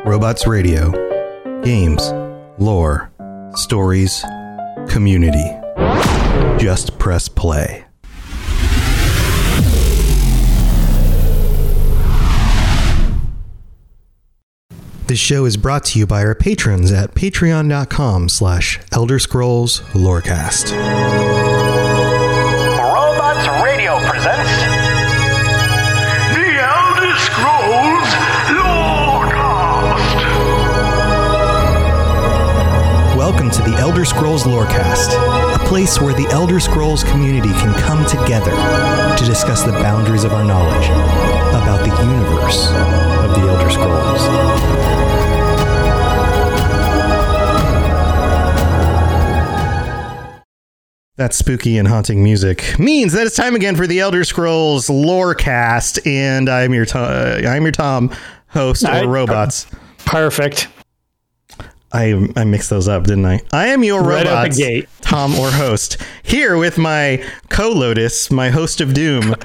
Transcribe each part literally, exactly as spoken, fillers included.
Robots Radio. Games, lore, stories, community. Just press play. This show is brought to you by our patrons at patreon.com slash Elder Scrolls Lorecast. Robots Radio presents The Elder Scrolls Lorecast. Welcome to the Elder Scrolls Lorecast, a place where the Elder Scrolls community can come together to discuss the boundaries of our knowledge about the universe of the Elder Scrolls. That spooky and haunting music means that it's time again for the Elder Scrolls Lorecast, and I'm your to- uh, I'm your Tom, host of I, Robots. Perfect. I I mixed those up, didn't I? I am your Right out Robots, the gate. Tom or host, here with my co-Lotus, my host of Doom.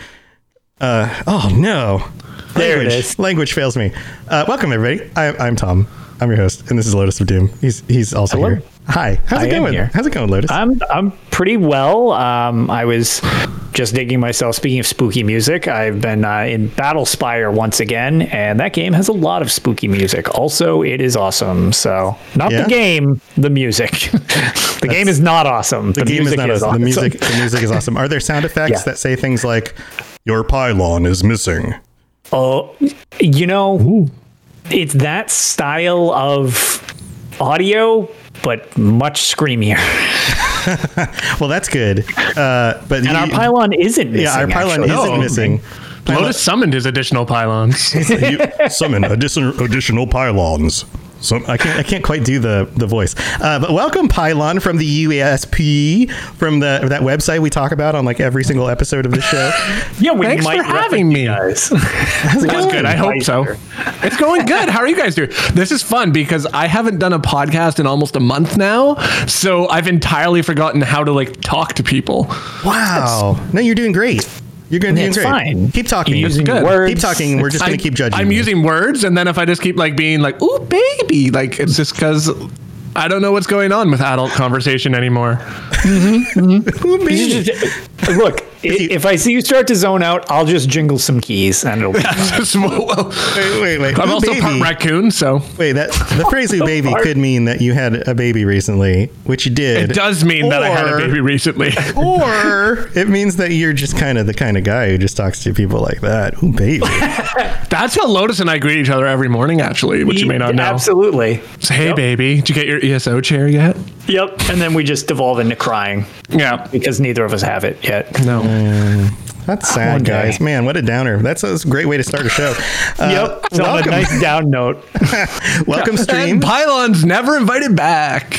Uh, oh no, There language, it is. Language fails me. Uh, welcome everybody. I, I'm Tom. I'm your host, and this is Lotus of Doom. He's he's also Hello. here. Hi, how's I it am going? here. How's it going, Lotus? I'm I'm pretty well. Um, I was just digging myself. Speaking of spooky music, I've been uh, in Battlespire once again, and that game has a lot of spooky music. Also, it is awesome. So, not Yeah? the game, the music. the game is not awesome. The, The, game is music not is awesome. awesome. The music, the music is awesome. Are there sound effects Yeah. that say things like "Your pylon is missing"? Oh, you know, it's that style of audio, but much screamier. Well, that's good. Uh, but And you- our pylon isn't missing. yeah, our pylon actually. isn't Oh. missing. Lotus summoned his additional pylons. You summon additional additional pylons. So I can't I can't quite do the the voice. Uh, but welcome Pylon from the U S P, from the that website we talk about on like every single episode of the show. Yeah, we Thanks might for having me. guys. How's it That's going? good. I hope so. It's going good. How are you guys doing? This is fun because I haven't done a podcast in almost a month now, so I've entirely forgotten how to like talk to people. Wow. No, you're doing great. You're going to do It's great. fine. Keep talking. You're using good. words. Keep talking. We're just going I- to keep judging. I'm you. using words, and then if I just keep like being like, "Ooh, baby," like it's just because I don't know what's going on with adult conversation anymore. Ooh, You baby. just- Look, i- you- if I see you start to zone out, I'll just jingle some keys and it'll be Just- well, Wait, wait, wait. I'm Ooh, also baby. part raccoon, so Wait, that the phrase "ooh baby" Part- could mean that you had a baby recently, which you did. it does mean that I had a Or- baby recently. Or it means that you're just kind of the kind of guy who just talks to people like that. Ooh, baby. That's how Lotus and I greet each other every morning, actually, which you may not know. Absolutely. So, hey, Yep. baby, did you get your E S O chair yet? Yep. And then we just devolve into crying Yeah. because neither of us have it yet. No. That's sad, One day. guys. Man, what a downer. That's a, that's a great way to start a show. Uh, Yep. So on a welcome, nice down note. welcome, stream. And Pylon's never invited back.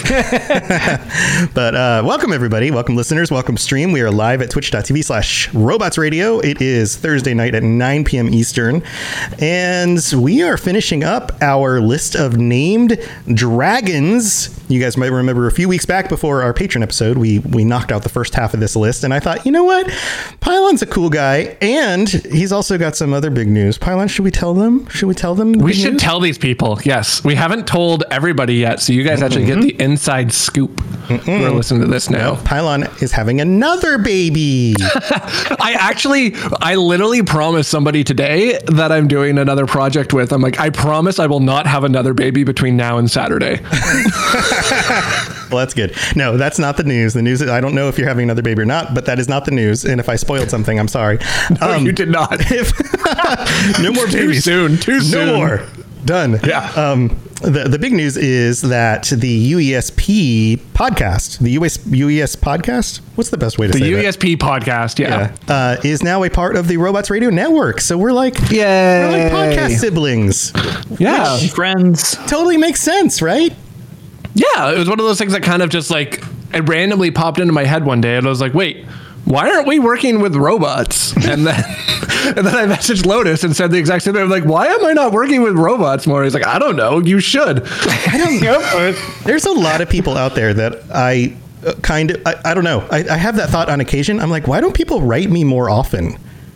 But uh, welcome, everybody. Welcome, listeners. Welcome, stream. We are live at twitch.tv slash robots radio. It is Thursday night at nine p.m. Eastern. And we are finishing up our list of named dragons. You guys might remember a few weeks back before our patron episode, we, we knocked out the first half of this list. And I thought, you know what? Pylon's a cool guy. And he's also got some other big news. Pylon, should we tell them? Should we tell them? the We big should news? tell these people. Yes. We haven't told everybody yet, so you guys actually get the inside scoop who are listening to this now. Pylon is having another baby. I actually, I literally promised somebody today that I'm doing another project with. I'm like, I promise I will not have another baby between now and Saturday. Well, that's good. No, that's not the news. The news is I don't know if you're having another baby or not, but that is not the news. And if I spoiled something, I'm sorry. No, you did not. If, no more Too babies. soon. Too soon. No more. Done. Yeah. Um, the, the big news is that the U E S P podcast, the U S U E S podcast, what's the best way to The say U that? E S P podcast. Yeah. Yeah, uh, is now a part of the Robots Radio Network. So we're like, Yay. we're like podcast siblings. Yeah. Friends. Totally makes sense, right? Yeah, it was one of those things that kind of just like it randomly popped into my head one day, and I was like, "Wait, why aren't we working with robots?" And then, and then I messaged Lotus and said the exact same thing. I'm like, "Why am I not working with robots more?" He's like, "I don't know. You should." I don't know. There's a lot of people out there that I uh, kind of, I, I don't know. I, I have that thought on occasion. I'm like, why don't people write me more often?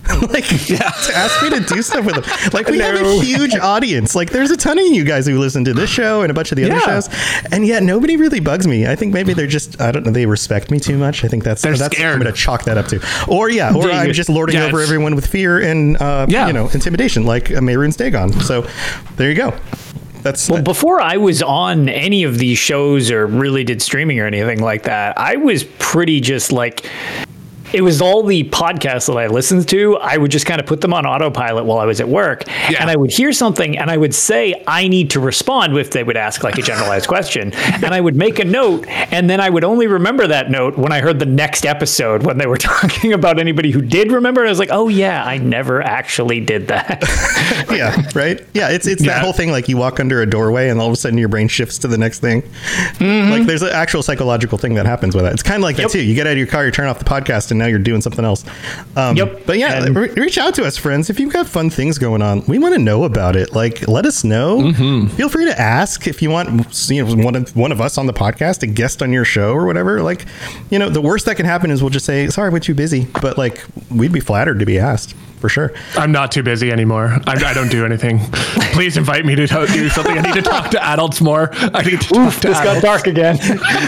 like Yeah. to ask me to do stuff with them. Like we have a No. huge audience. Like there's a ton of you guys who listen to this show and a bunch of the other Yeah. shows, and yet nobody really bugs me. I think maybe they're just I don't know. They respect me too much. I think that's They're that's scared. I'm going to chalk that up to. Or yeah, or Yeah, I'm you- just lording yeah, over it's- everyone with fear and uh, Yeah. you know intimidation, like uh, Mayroon's Dagon. So there you go. That's Well, before I was on any of these shows or really did streaming or anything like that, I was pretty just like, it was all the podcasts that I listened to. I would just kind of put them on autopilot while I was at work. Yeah. And I would hear something and I would say, I need to respond if they would ask like a generalized question. And I would make a note. And then I would only remember that note when I heard the next episode when they were talking about anybody who did remember. And I was like, oh, yeah, I never actually did that. yeah, right. Yeah, it's it's Yeah. that whole thing. Like you walk under a doorway and all of a sudden your brain shifts to the next thing. Like there's an actual psychological thing that happens with that. It's kind of like that Yep. too. You get out of your car, you turn off the podcast, and now you're doing something else. Um, Yep. But yeah, And- re- reach out to us, friends. If you've got fun things going on, we want to know about it. Like, let us know. Feel free to ask if you want. You know, one of one of us on the podcast, a guest on your show or whatever. Like, you know, the worst that can happen is we'll just say, "Sorry, we're too busy." But like, we'd be flattered to be asked for sure. I'm not too busy anymore. I, I don't do anything. Please invite me to to do something. I need to talk to adults more. I need to talk to This got adults. dark again.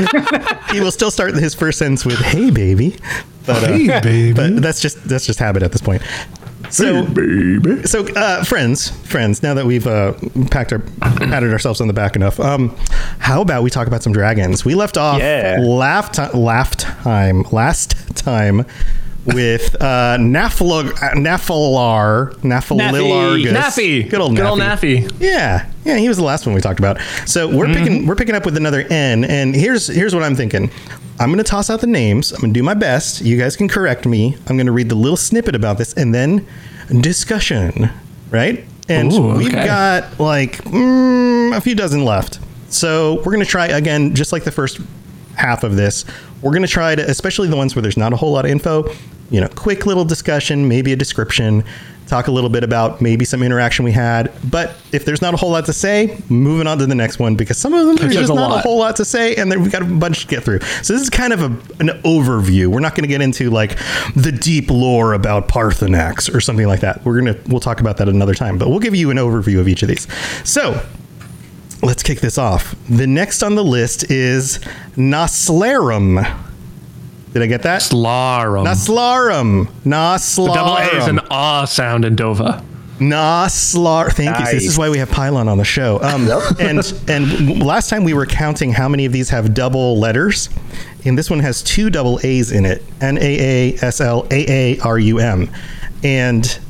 He will still start his first sentence with "Hey, baby," but, uh, Hey, baby. but that's just that's just habit at this point. So, Baby. so uh, friends, friends. Now that we've uh, packed our patted ourselves on the back enough, um, how about we talk about some dragons? We left off Yeah. laugh ti- laugh time last time with uh, Nafla, Nafalar, Nafalilargus. Naffy. Good old Good old Naffy. Naffy. Yeah, yeah, he was the last one we talked about. So we're picking we're picking up with another N, and here's here's what I'm thinking. I'm going to toss out the names. I'm going to do my best. You guys can correct me. I'm going to read the little snippet about this, and then discussion, right? And Ooh, we've okay. got like mm, a few dozen left. So we're going to try again, just like the first half of this. We're going to try to, especially the ones where there's not a whole lot of info, you know, quick little discussion, maybe a description, talk a little bit about maybe some interaction we had. But if there's not a whole lot to say, moving on to the next one, because some of them there's There's just a not a lot. whole lot to say, and then we've got a bunch to get through. So this is kind of a, an overview. We're not going to get into like the deep lore about Parthenax or something like that. We're gonna we'll talk about that another time, but we'll give you an overview of each of these. So let's kick this off. The next on the list is Naslarum. Did I get that? Slarum. Naslarum. Naslarum. Double A is an ah sound in Dova. Naslar. Thank you. Nice. This is why we have Pylon on the show. Um, and and last time we were counting how many of these have double letters, and this one has two double A's in it. N A A S L A A R U M. And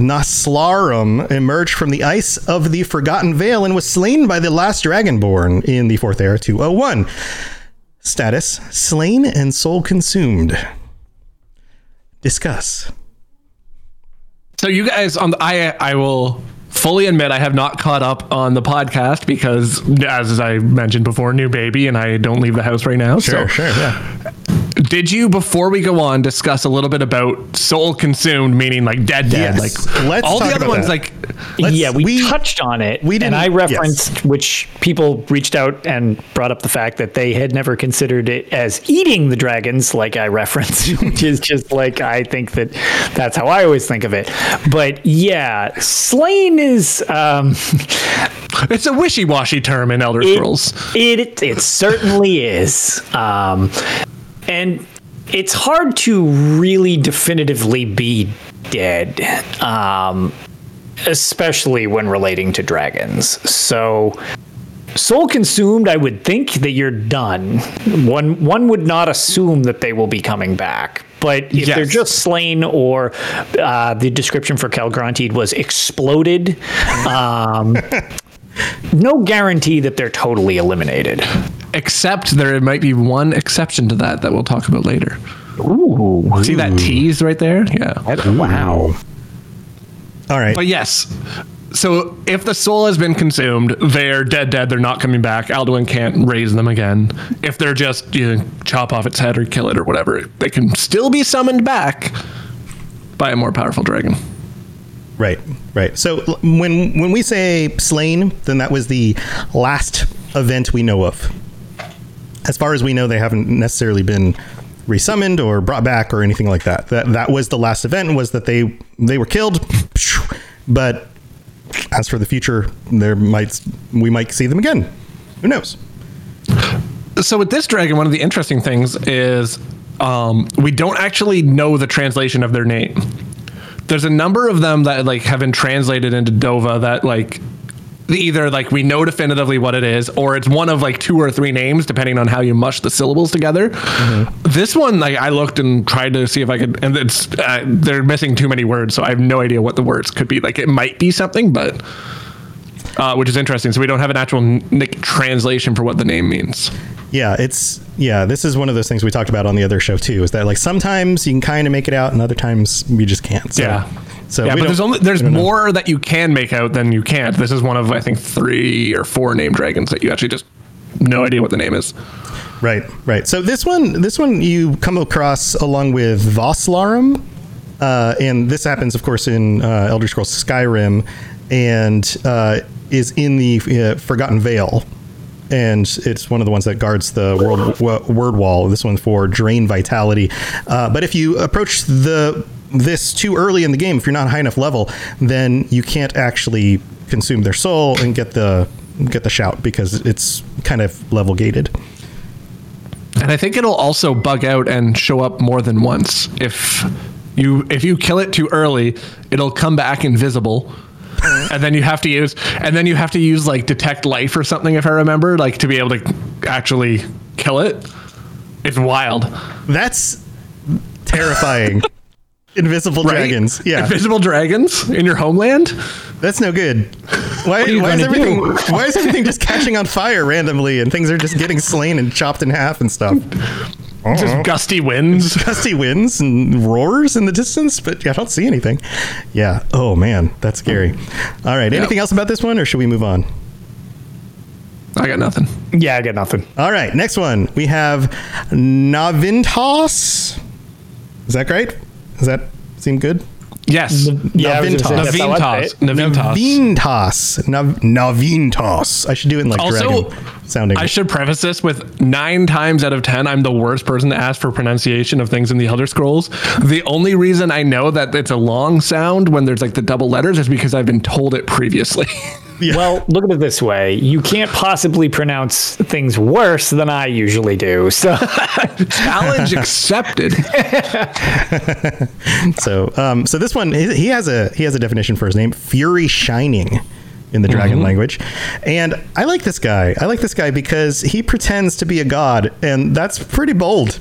Naslarum emerged from the ice of the Forgotten Vale and was slain by the last Dragonborn in the Fourth Era two oh one. Status: slain and soul consumed. Discuss. So you guys on the I I will fully admit I have not caught up on the podcast because as I mentioned before, new baby and I don't leave the house right now. so sure, yeah. did you before we go on discuss a little bit about soul consumed, meaning like dead dead? Yes. Like Let's all talk the other about ones that. like Let's- yeah, we, we- touched on it. we didn't- and I yes. referenced, which people reached out and brought up the fact that they had never considered it as eating the dragons, like I referenced, which is just like, I think that that's how I always think of it. But yeah, slain is, um, it's a wishy-washy term in Elder Scrolls. It, it it certainly is, um, and it's hard to really definitively be dead, um, especially when relating to dragons. So, soul consumed, I would think that you're done. One one would not assume that they will be coming back. But if Yes. they're just slain, or uh, the description for Calgrantid was exploded, um, no guarantee that they're totally eliminated. Except there might be one exception to that that we'll talk about later. Ooh. See that tease right there? Yeah. Wow. All right. But yes. So if the soul has been consumed, they're dead dead, they're not coming back. Alduin can't raise them again. If they're just, you know, chop off its head or kill it or whatever, they can still be summoned back by a more powerful dragon. Right, right. So l- when when we say slain, then that was the last event we know of. As far as we know, they haven't necessarily been resummoned or brought back or anything like that. That that was the last event, was that they they were killed. But as for the future, there might we might see them again. Who knows? So with this dragon, one of the interesting things is um, we don't actually know the translation of their name. There's a number of them that like have been translated into Dova that like either like we know definitively what it is, or it's one of like two or three names depending on how you mush the syllables together. Mm-hmm. This one, like I looked and tried to see if I could, and it's uh, they're missing too many words, so I have no idea what the words could be. Like it might be something, but uh, which is interesting. So we don't have an actual n- translation for what the name means. Yeah, it's yeah. This is one of those things we talked about on the other show too. Is that like sometimes you can kind of make it out, and other times you just can't. So, yeah. So yeah, but there's only there's more know. that you can make out than you can't. This is one of I think three or four named dragons that you actually just no idea what the name is. Right, right. So this one, this one you come across along with Voslarum, uh, and this happens, of course, in uh, Elder Scrolls Skyrim, and uh, is in the uh, Forgotten Vale. And it's one of the ones that guards the world, w- word wall. This one for drain vitality. Uh, but if you approach the this too early in the game, if you're not high enough level, then you can't actually consume their soul and get the get the shout because it's kind of level gated. And I think it'll also bug out and show up more than once. If you if you kill it too early, it'll come back invisible. And then you have to use, and then you have to use like detect life or something, if I remember, like to be able to actually kill it. It's wild. That's terrifying. Invisible right? dragons. Yeah. Invisible dragons in your homeland? That's no good. Why, are you why is gonna everything do? why is everything just catching on fire randomly and things are just getting slain and chopped in half and stuff? Just gusty winds. Gusty winds and roars in the distance, but I don't see anything. Yeah. Oh man, that's scary. All right. Anything Yep. else about this one, or should we move on? I got nothing. Yeah, I got nothing. All right. Next one, we have Navintas. Is that great? Does that seem good? Yes. Yeah, I was gonna say, that's how I say Navintas. it. Navintas. Navintas. Nav- Navintas. I should do it in like Also, dragon sounding. I should preface this with nine times out of ten, I'm the worst person to ask for pronunciation of things in the Elder Scrolls. The only reason I know that it's a long sound when there's like the double letters is because I've been told it previously. Yeah. Well, look at it this way. You can't possibly pronounce things worse than I usually do. So Challenge accepted. So, um, so this one, he he has a he has a definition for his name: Fury Shining, in the dragon Mm-hmm. language. And I like this guy. I like this guy because he pretends to be a god, and that's pretty bold.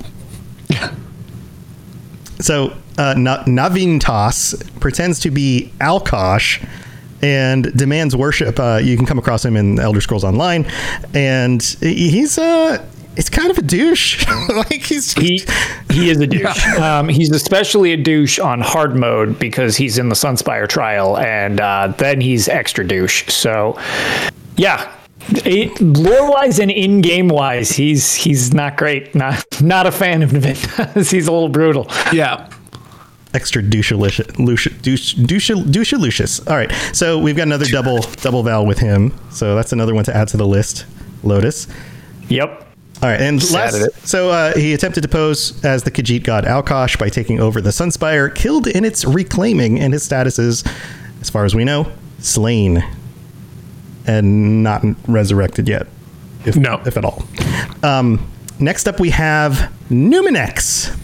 So, uh, Na- Navintas pretends to be Alkosh and demands worship. Uh, you can come across him in Elder Scrolls Online, and he's uh, it's kind of a douche. Like he's he he is a douche. Um, he's especially a douche on hard mode because he's in the Sunspire trial, and uh, then he's extra douche. So, yeah. Lore wise and in game wise, he's he's not great. Not not a fan of Navintas. He's a little brutal. Yeah. extra douche-alicious, douche, douche, douche, douche-alicious. All right, so we've got another double double val with him, so that's another one to add to the list. Lotus. Yep. All right, and Just last, added it. so uh, he attempted to pose as the Khajiit god Alkosh by taking over the Sunspire, killed in its reclaiming, and his status is, as far as we know, slain and not resurrected yet, if No. if at all. Um, next up, we have Numinex.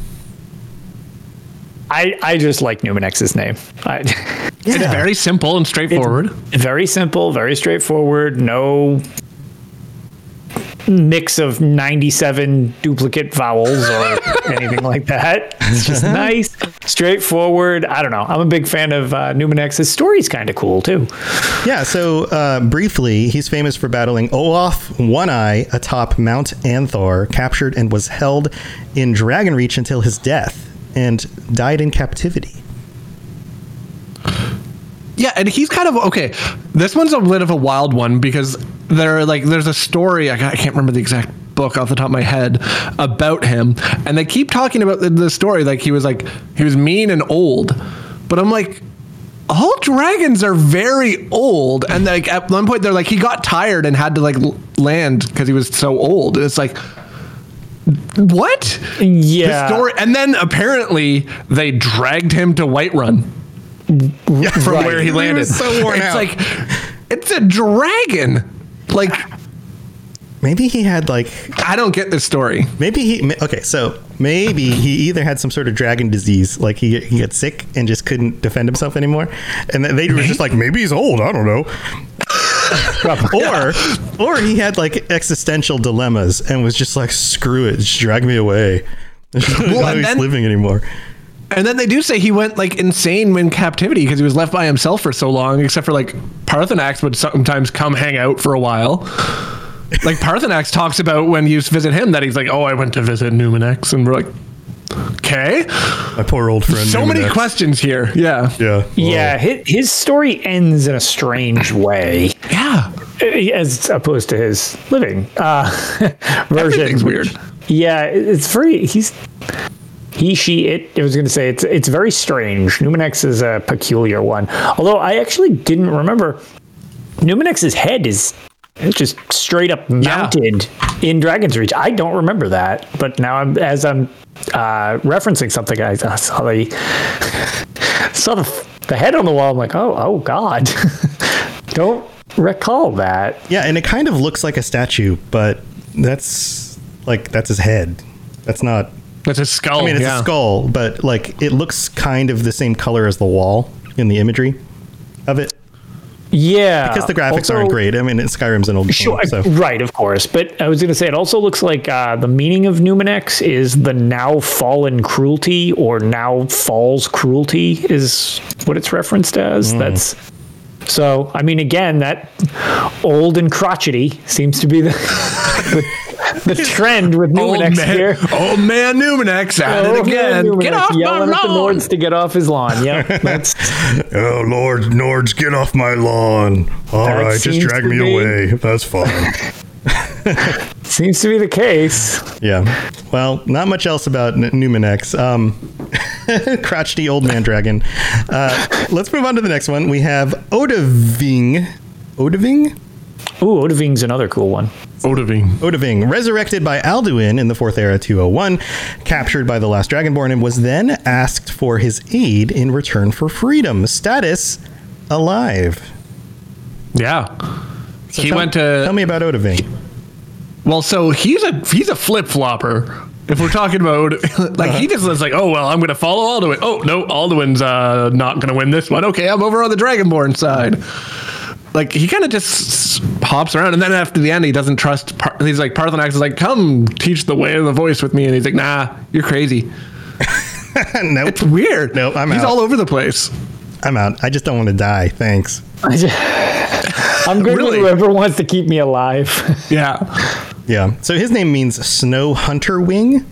I, I just like Numinex's name. I, It's very simple and straightforward. very simple, very straightforward. No mix of ninety-seven duplicate vowels or anything like that. It's just nice, straightforward. I don't know. I'm a big fan of uh, Numinex. His story's kind of cool too. Yeah, so uh, briefly, he's famous for battling Olaf One Eye atop Mount Anthor, captured and was held in Dragonreach until his death, and died in captivity. Yeah, and he's kind of okay. This one's a bit of a wild one because there, like, there's a story. I, I can't remember the exact book off the top of my head about him, and they keep talking about the, the story like he was like he was mean and old. But I'm like, all dragons are very old, and like at one point they're like he got tired and had to like l- land because he was so old. And it's like What? Yeah. The story, and then apparently they dragged him to Whiterun from Right. where he landed. was so worn it's out. like it's a dragon. Like Maybe he had like I don't get this story. maybe he ma- okay. So maybe he either had some sort of dragon disease, like he he got sick and just couldn't defend himself anymore, and then they were just like, maybe he's old. I don't know. or or he had like existential dilemmas and was just like, screw it, just drag me away. There's no Well, how and he's then- living anymore. And then they do say he went like insane in captivity because he was left by himself for so long, except for like Parthenax would sometimes come hang out for a while. Like Parthenax talks about when you visit him that he's like, oh, I went to visit Numenex, and we're like, okay. My poor old friend. So many Numenex. questions here. Yeah. Yeah. Yeah, his, his story ends in a strange way, Yeah. as opposed to his living uh, version. Everything's weird. Yeah, it- it's very he's he she it. I was going to say it's it's very strange. Numenex is a peculiar one. Although I actually didn't remember Numenex's head is just straight up mounted in Dragon's Reach. I don't remember that, but now I'm as I'm uh, referencing something. I, I saw the saw the, the head on the wall. I'm like, oh, oh God, don't recall that. Yeah, and it kind of looks like a statue, but that's like that's his head. That's not. That's a skull. I mean, it's yeah. a skull, but like it looks kind of the same color as the wall in the imagery of it. Yeah, Because the graphics Also- aren't great. I mean, it's Skyrim's an old Sure, game, so. right, of course. But I was going to say, it also looks like uh, the meaning of Numenex is the now fallen cruelty, or now falls cruelty is what it's referenced as. That's so. I mean, again, that old and crotchety seems to be the the, the trend with Old Numenex man, here. old man Numenex at Oh, it again. Numenex Get off my yelling at the lawn. Nords to get off his lawn. Yeah, that's Oh, Lord, Nords, get off my lawn. All That right, just seems drag to me be- away. That's fine. seems to be the case. Yeah. Well, not much else about N- Numenex. Um, crotchety old man dragon. Uh, let's move on to the next one. We have Odahviing. Odahviing? Ooh, Odahviing's another cool one. Odahviing. Odahviing, resurrected by Alduin in the Fourth Era two oh one, captured by the last Dragonborn, and was then asked for his aid in return for freedom. Status: alive. Yeah. So he tell- went to Tell me about Odahviing. Well, so he's a he's a flip flopper. If we're talking about like he just was like, oh well, I'm going to follow Alduin. Oh no, Alduin's uh, not going to win this one. Okay, I'm over on the Dragonborn side. Like he kind of just hops around, and then after the end, he doesn't trust. Par- he's like Parthenax is like, come teach the way of the voice with me, and he's like, nah, you're crazy. Nope. It's weird. Nope, I'm he's out. all over the place. I'm out. I just don't want to die. Thanks. I just, I'm good Really? with whoever wants to keep me alive. Yeah. Yeah. So his name means Snow Hunter Wing.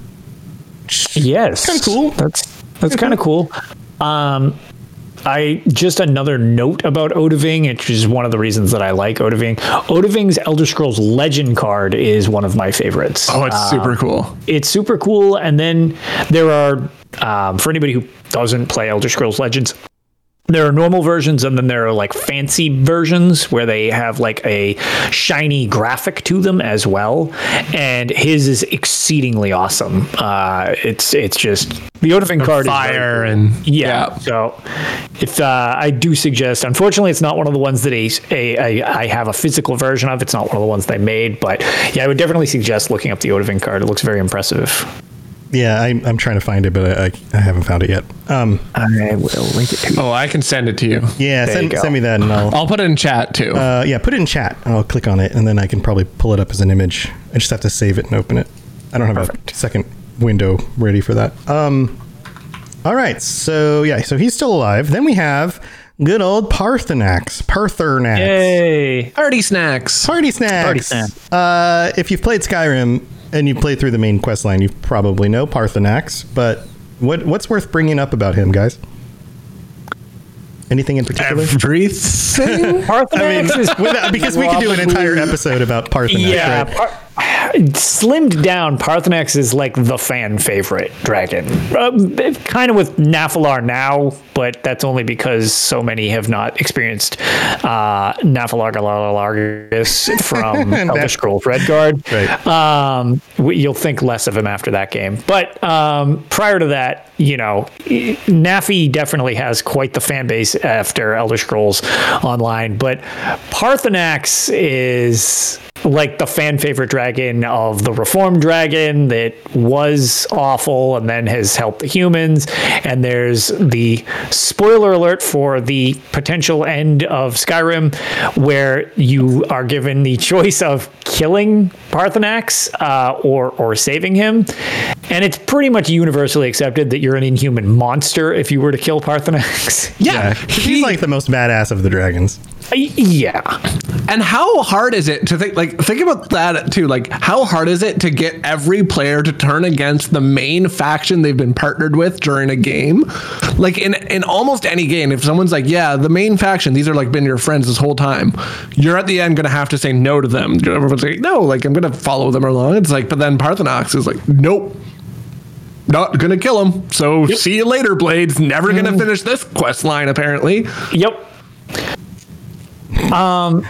Yes, Kinda cool. That's that's kind of cool. Um, I just another note about Odahviing, which is one of the reasons that I like Odahviing. Odahviing's Elder Scrolls Legend card is one of my favorites. Oh, it's super cool. It's super cool. And then there are, um, for anybody who doesn't play Elder Scrolls Legends, there are normal versions, and then there are like fancy versions where they have like a shiny graphic to them as well. And his is exceedingly awesome. Uh, it's it's just the Odahviing card is very Fire cool. and Yeah. So, if uh, I do suggest, unfortunately, it's not one of the ones that a, a, a, I have a physical version of. It's not one of the ones they made, but yeah, I would definitely suggest looking up the Odahviing card. It looks very impressive. Yeah, I, I'm trying to find it, but I, I, I haven't found it yet. Um, I will link it to you. Oh, I can send it to you. yeah, There send, you go. send me that, and I'll. I'll put it in chat too. Uh, yeah, put it in chat, and I'll click on it, and then I can probably pull it up as an image. I just have to save it and open it. I don't have Perfect. a second window ready for that. Um, all right, so yeah, so he's still alive. Then we have good old Parthenax. Parthenax. Yay! Party snacks. Party snacks. Party snacks. Uh, if you've played Skyrim and you played through the main quest line, you probably know Parthenax. But what what's worth bringing up about him, guys? Anything in particular? Everything. Parthenax I mean, is without- because we could do an probably- entire episode about Parthenax, Yeah, right? Par- slimmed down, Parthenax is like the fan favorite dragon. Uh, kind of with Naphalar now, but that's only because so many have not experienced uh, Naphalargus from Elder Scrolls Redguard. Right. Um, you'll think less of him after that game. But um, prior to that, you know, Nafi definitely has quite the fan base after Elder Scrolls Online. But Parthenax is like the fan favorite dragon of the Reformed Dragon that was awful and then has helped the humans. And there's the spoiler alert for the potential end of Skyrim, where you are given the choice of killing Parthenax uh, or or saving him. And it's pretty much universally accepted that you're an inhuman monster if you were to kill Parthenax. Yeah, Yeah, 'cause he's like the most badass of the dragons. Yeah. And how hard is it to think, like, think about that too. Like, how hard is it to get every player to turn against the main faction they've been partnered with during a game? Like, in, in almost any game, if someone's like, yeah, the main faction, these are like been your friends this whole time, you're at the end going to have to say no to them. Everyone's like, no, like, I'm going to follow them along. It's like, but then Parthenax is like, nope. Not gonna kill him. So yep. See you later, Blades. Never gonna mm. finish this quest line, apparently. Yep. Um.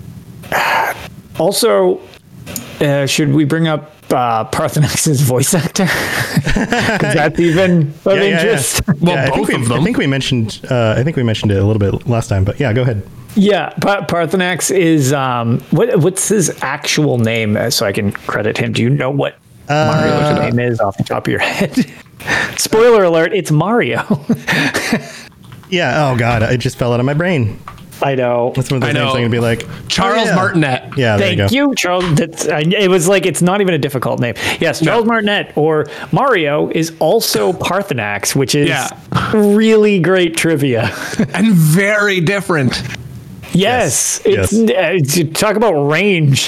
Also, uh, should we bring up uh, Parthenax's voice actor? Because that's even of yeah, yeah, interest. Yeah. Well, yeah, both I think we, of them. I think we mentioned. Uh, I think we mentioned it a little bit last time, but yeah, go ahead. Yeah, pa- Parthenax is um. What what's his actual name? Uh, so I can credit him. Do you know what uh, Mario's name is off the top of your head? Spoiler alert! It's Mario. Yeah. Oh God, it just fell out of my brain. I know. That's one of those I names know. I'm gonna be like Charles oh, yeah. Martinet. Yeah, there Thank you, go. you, Charles. That's, I, it was like it's not even a difficult name. Yes, Charles No. Martinet or Mario is also Parthenax, which is Yeah. really great trivia. And very different. Yes, Yes, it's, uh, it's talk about range.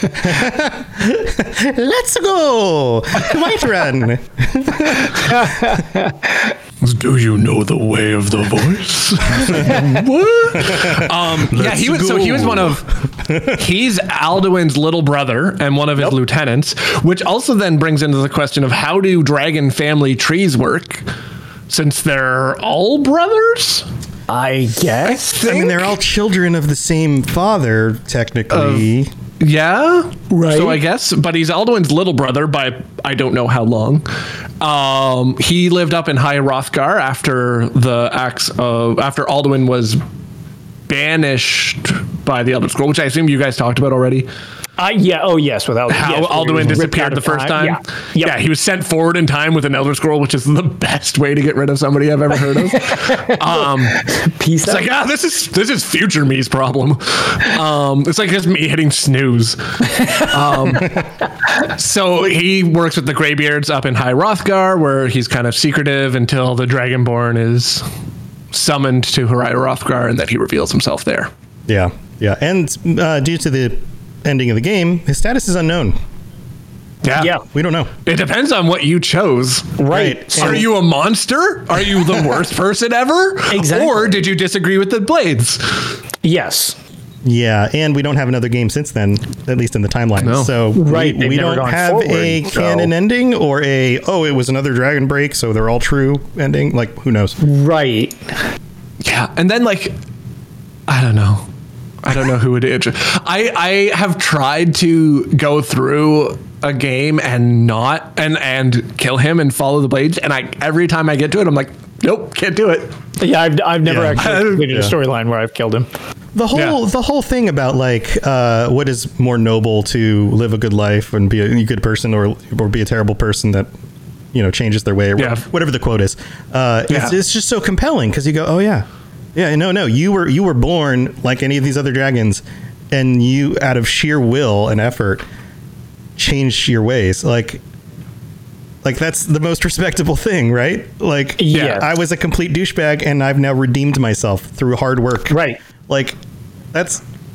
Let's go, White Run. Do you know the way of the voice? What? Um, yeah, he was. So he was one of. He's Alduin's little brother and one of his Yep. lieutenants, which also then brings into the question of how do dragon family trees work, since they're all brothers. I guess. I mean, they're all children of the same father, technically. Uh, Yeah, Right. So I guess, but he's Alduin's little brother by I don't know how long. Um, he lived up in High Hrothgar after the acts of after Alduin was banished by the Elder Scroll, which I assume you guys talked about already. Uh, yeah. Oh, yes. Without How yes, Alduin disappeared ripped out the of first time. Yeah. Yep. Yeah, he was sent forward in time with an Elder Scroll, which is the best way to get rid of somebody I've ever heard of. um, Peace it's out. like, ah, this is this is future me's problem. Um, it's like just me hitting snooze. Um, so he works with the Greybeards up in High Hrothgar, where he's kind of secretive until the Dragonborn is summoned to High Hrothgar, and then he reveals himself there. Yeah, yeah, and uh, due to the ending of the game, his status is unknown. Yeah. Yeah. We don't know. It depends on what you chose. Right. Are you a monster? Are you the worst person ever? Exactly. Or did you disagree with the Blades? Yes. Yeah, and we don't have another game since then, at least in the timeline. No. So Right, we, they've we never don't gone have forward, a so- canon ending or a, oh, it was another Dragon Break, so they're all true ending. Like, who knows? Right. Yeah. And then, like, I don't know. I don't know who it is. I, I have tried to go through a game and not and and kill him and follow the Blades, and I every time I get to it, I'm like, nope, can't do it. Yeah, I've, I've never Yeah. actually completed Yeah. a storyline where I've killed him. The whole Yeah. the whole thing about like uh, what is more noble to live a good life and be a good person or or be a terrible person that you know changes their way or Yeah. whatever the quote is. Uh, Yeah. it's, it's just so compelling because you go, oh yeah, yeah, no, no, you were you were born like any of these other dragons, and you out of sheer will and effort changed your ways. Like like that's the most respectable thing, right? Like Yeah. I was a complete douchebag and I've now redeemed myself through hard work. Right. Like that's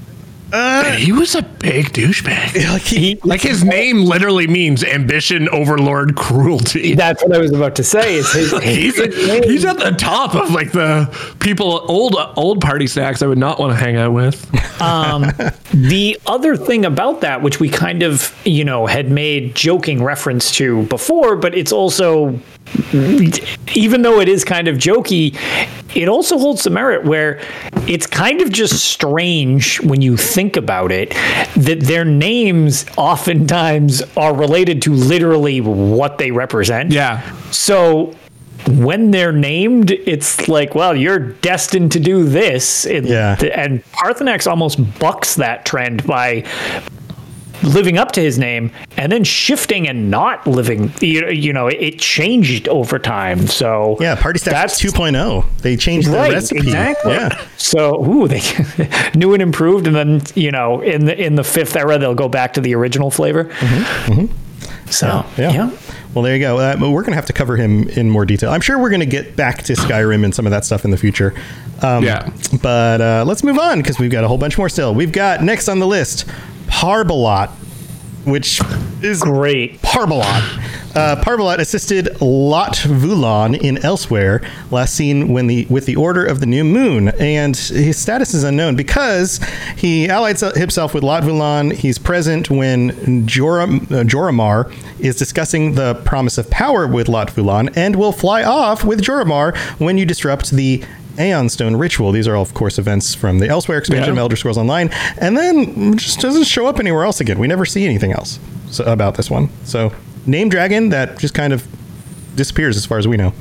he was a big douchebag. Like, he, Like his name literally means ambition, overlord, cruelty. That's what I was about to say. Is his, He's, his name- he's at the top of like the people, old old party snacks I would not want to hang out with. Um, the other thing about that, which we kind of, you know, had made joking reference to before, but it's also, even though it is kind of jokey, it also holds some merit where it's kind of just strange when you think about it that their names oftentimes are related to literally what they represent. Yeah. So when they're named, it's like, well, you're destined to do this. And, Yeah. and Parthenax almost bucks that trend by living up to his name and then shifting and not living. You, you know, it changed over time. So yeah, Party Stacks that's two point oh. They changed the right, recipe. exactly. Yeah. So, ooh, they new and improved, and then you know, in the in the fifth era, they'll go back to the original flavor. Mm-hmm. Mm-hmm. So, Yeah. yeah. Well, there you go. Uh, but we're going to have to cover him in more detail. I'm sure we're going to get back to Skyrim and some of that stuff in the future. Um, Yeah. But uh, let's move on because we've got a whole bunch more still. We've got next on the list, Parbalot, which is Great. Parbalot. Uh, Parbalot assisted Lot Vulan in Elsewhere, last seen when the with the Order of the New Moon, and his status is unknown because he allied himself with Lot Vulan. He's present when Joram, uh, Joramar is discussing the promise of power with Lot Vulan, and will fly off with Joramar when you disrupt the Aeon Stone ritual. These are all, of course, events from the Elsewhere expansion Yeah. of Elder Scrolls Online, and then just doesn't show up anywhere else again. We never see anything else so, about this one. So, name dragon that just kind of disappears as far as we know.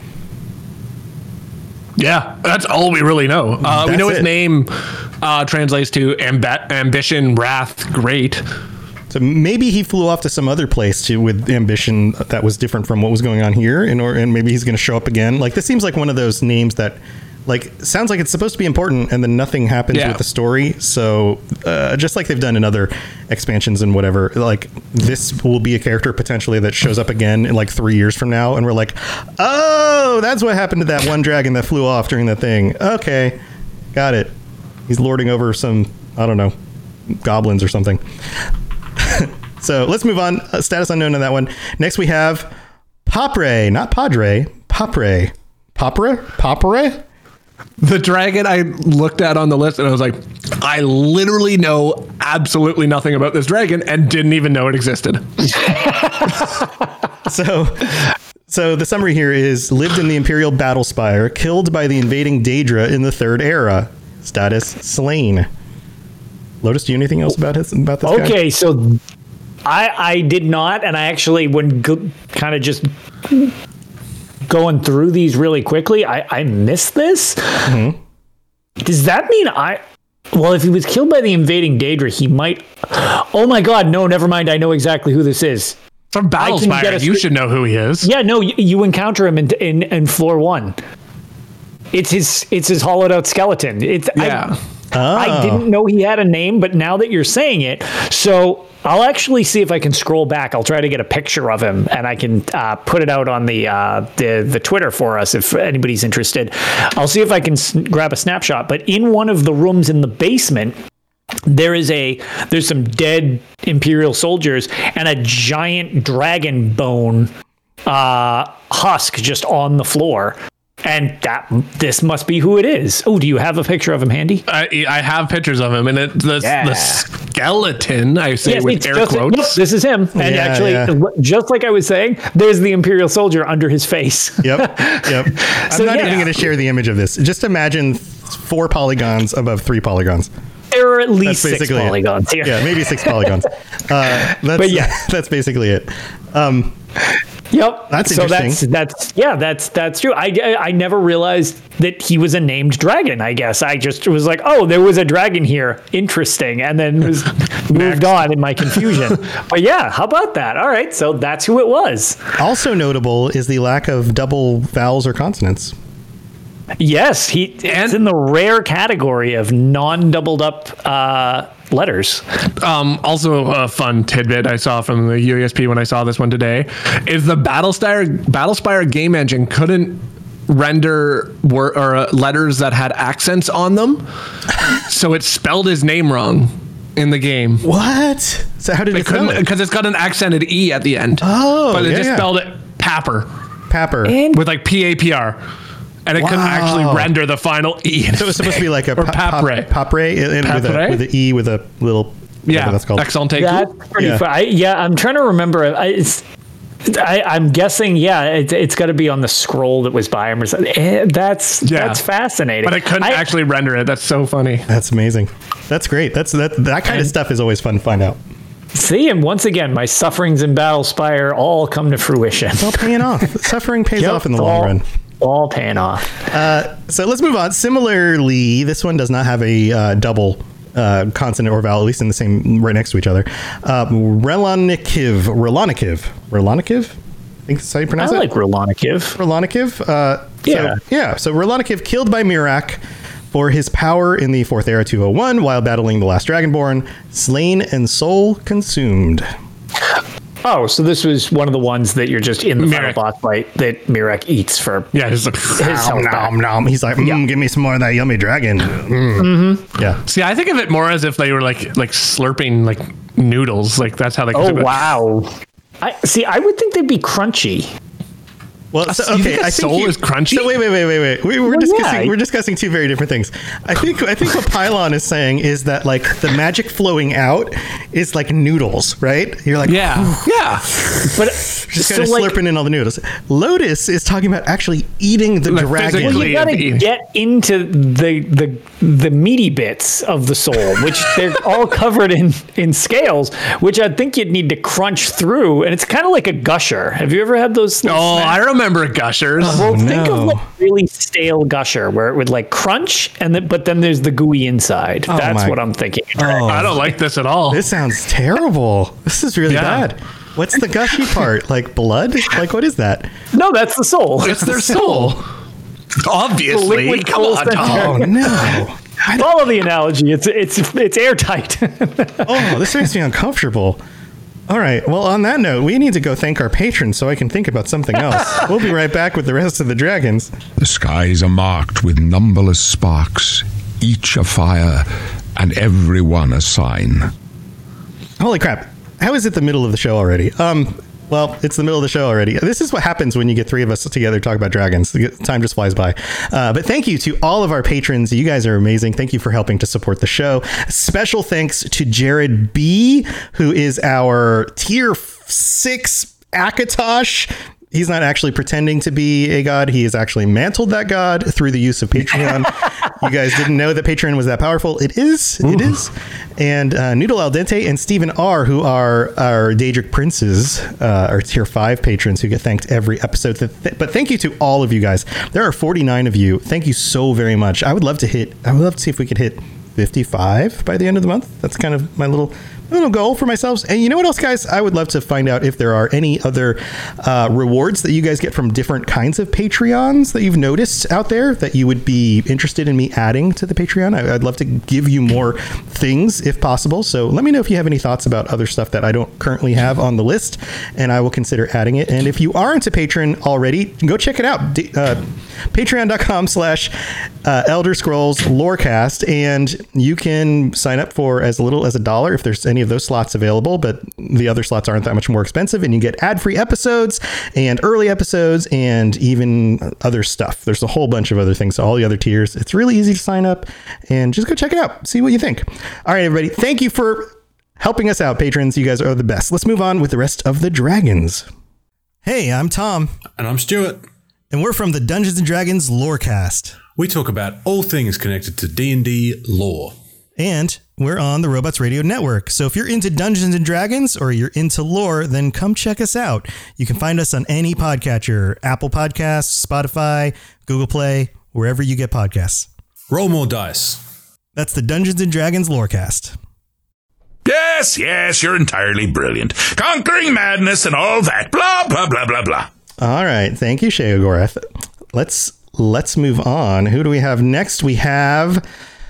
Yeah, that's all we really know. Uh, we That's know his it. name uh, translates to amb- ambition, wrath, great. So maybe he flew off to some other place to with ambition that was different from what was going on here, and or and maybe he's going to show up again. Like this seems like one of those names that, like, sounds like it's supposed to be important, and then nothing happens Yeah. with the story. So uh, just like they've done in other expansions and whatever, like this will be a character potentially that shows up again in like three years from now, and we're like, oh, that's what happened to that one dragon that flew off during the thing. Okay, got it. He's lording over some, I don't know, goblins or something. So let's move on. Uh, status unknown on that one. Next we have Popre, not Padre, Popre. Popre? Popre? The dragon I looked at on the list and I was like, I literally know absolutely nothing about this dragon and didn't even know it existed. So, so the summary here is lived in the Imperial Battle Spire, killed by the invading Daedra in the Third Era. Status slain. Lotus, do you know anything else about his about this guy? Okay, so I I did not, and I actually when go, kind of just going through these really quickly, I I missed this. Mm-hmm. Does that mean I? Well, if he was killed by the invading Daedra, he might. Oh my God! No, never mind. I know exactly who this is. From I can Battlespire, get a you sc- should know who he is. Yeah, no, you, you encounter him in, in in floor one. It's his it's his hollowed out skeleton. It's Yeah. I, I didn't know he had a name, but now that you're saying it, so I'll actually see if I can scroll back. I'll try to get a picture of him, and I can uh, put it out on the uh, the the Twitter for us if anybody's interested. I'll see if I can s- grab a snapshot. But in one of the rooms in the basement, there is a there's some dead Imperial soldiers and a giant dragon bone uh, husk just on the floor. And that this must be who it is. Oh, do you have a picture of him handy? I, I have pictures of him, and it, the, Yeah. the skeleton, I say Yes, with it's air just- quotes. nope, this is him. And Yeah, actually, yeah. just like I was saying, there's the Imperial soldier under his face. Yep. Yep. I'm So, not yeah. even going to share the image of this. Just imagine four polygons above three polygons. There are at least That's six basically it. polygons here. Yeah, maybe six polygons. Uh, that's, But yeah. that's basically it. Um, Yep. That's so interesting. that's that's yeah, that's that's true. I, I I never realized that he was a named dragon. I guess I just was like, oh, there was a dragon here. Interesting, and then was moved on in my confusion. But yeah, how about that? All right, so that's who it was. also notable is the lack of double vowels or consonants. Yes, he it's in the rare category of non-doubled up uh, letters. Um, also, a fun tidbit I saw from the U E S P when I saw this one today is the Battlespire Battlespire game engine couldn't render wor- or uh, letters that had accents on them, so it spelled his name wrong. in the game. What? So how did They it spell couldn't it? because it's got an accented E at the end. Oh, but they yeah, just yeah. spelled it Papper Papper. And with like P A P R. And it couldn't Wow. actually render the final E. So it was supposed to be like a or pa- pop- Papre. Papre in- with, a, Papre? with an E with a little, whatever Yeah, that's called. excellent take. that's pretty Yeah. fun. I, yeah, I'm trying to remember. I, it's, I, I'm guessing, yeah, it, it's got to be on the scroll that was by him or something. Eh, That's Yeah. that's fascinating. But it couldn't I- actually render it. That's so funny. That's amazing. That's great. That's that that kind of And- stuff is always fun to find out. See, and once again, my sufferings in Battlespire all come to fruition. It's all paying off. Suffering pays Yep, off in the it's long all, run. all paying off. So let's move on. Similarly, this one does not have a uh, double uh, consonant or vowel, at least in the same, right next to each other. Uh, Relanikiv. Relanikiv. Relanikiv? I think that's how you I pronounce it. like Relanikiv. Relanikiv. Uh, Yeah. So, yeah. So Relanikiv killed by Mirak for his power in the Fourth Era two oh one while battling the last Dragonborn, slain and soul consumed. Oh, so this was one of the ones that you're just in the final Mirek. boss fight that Mirek eats for Yeah, just like, his Nom, health back. nom, nom. He's like, mm, give me some more of that yummy dragon. Mm. Mm-hmm. Yeah. see, I think of it more as if they were like like slurping like noodles. Like that's how they. Oh, consume it. wow. I see. I would think they'd be crunchy. Well, so, You okay. think a I think soul you- is crunchy? So wait, wait, wait, wait, wait. We, we're Well, discussing. yeah. We're discussing two very different things. I think. I think what Pylon is saying is that like the magic flowing out is like noodles, right? You're like, Yeah, yeah. But just so kind of like, slurping in all the noodles. Lotus is talking about actually eating the Like dragon. physically. well, you got to eating. get into the the the meaty bits of the soul, which they're all covered in in scales, which I think you'd need to crunch through, and it's kind of like a gusher. Have you ever had those? little Oh, snacks? I remember gushers. Well, think no. of like really stale gusher where it would like crunch, and then but then there's the gooey inside. That's my- what I'm thinking. Oh, I don't like this at all. this sounds terrible. This is really Yeah. bad. What's the gushy part? Like blood? Like what is that? No, that's the soul. It's their soul. Obviously, liquid come soul on. center. Oh no. Follow the analogy. It's it's it's airtight. Oh, this makes me uncomfortable. All right. Well, on that note, we need to go thank our patrons so I can think about something else. We'll be right back with the rest of the dragons. The skies are marked with numberless sparks, each a fire, and every one a sign. Holy crap. How is it the middle of the show already? Um, well, it's the middle of the show already. This is what happens when you get three of us together to talk about dragons. The time just flies by. Uh, but thank you to all of our patrons. You guys are amazing. Thank you for helping to support the show. Special thanks to Jared B., who is our tier six Akatosh. He's not actually pretending to be a god. He has actually mantled that god through the use of Patreon. You guys didn't know that Patreon was that powerful. It is. It Ooh. is. And uh, Noodle Al Dente and Stephen R., who are our Daedric Princes, uh, our tier five patrons who get thanked every episode. Th- but thank you to all of you guys. There are forty-nine of you. Thank you so very much. I would love to hit, I would love to see if we could hit fifty-five by the end of the month. That's kind of my little little goal for myself. And you know what else, guys? I would love to find out if there are any other uh, rewards that you guys get from different kinds of Patreons that you've noticed out there that you would be interested in me adding to the Patreon. I, I'd love to give you more things if possible. So let me know if you have any thoughts about other stuff that I don't currently have on the list, and I will consider adding it. And if you aren't a patron already, go check it out. D- uh, Patreon.com slash uh, Elder Scrolls Lorecast, and you can sign up for as little as a dollar if there's any of those slots available, but the other slots aren't that much more expensive, and you get ad-free episodes and early episodes and even other stuff. There's a whole bunch of other things, all the other tiers. It's really easy to sign up, and just go check it out. See what you think. All right, everybody. Thank you for helping us out, patrons. You guys are the best. Let's move on with the rest of the dragons. Hey, I'm Tom, And I'm Stuart. and we're from the Dungeons and Dragons Lorecast. We talk about all things connected to D and D lore. And we're on the Robots Radio Network. So if you're into Dungeons and Dragons or you're into lore, then come check us out. You can find us on any podcatcher, Apple Podcasts, Spotify, Google Play, wherever you get podcasts. Roll more dice. That's the Dungeons and Dragons Lorecast. Yes, yes, you're entirely brilliant. Conquering madness and all that. Blah, blah, blah, blah, blah. All right. Thank you, Sheogorath. Let's let's move on. Who do we have next? We have...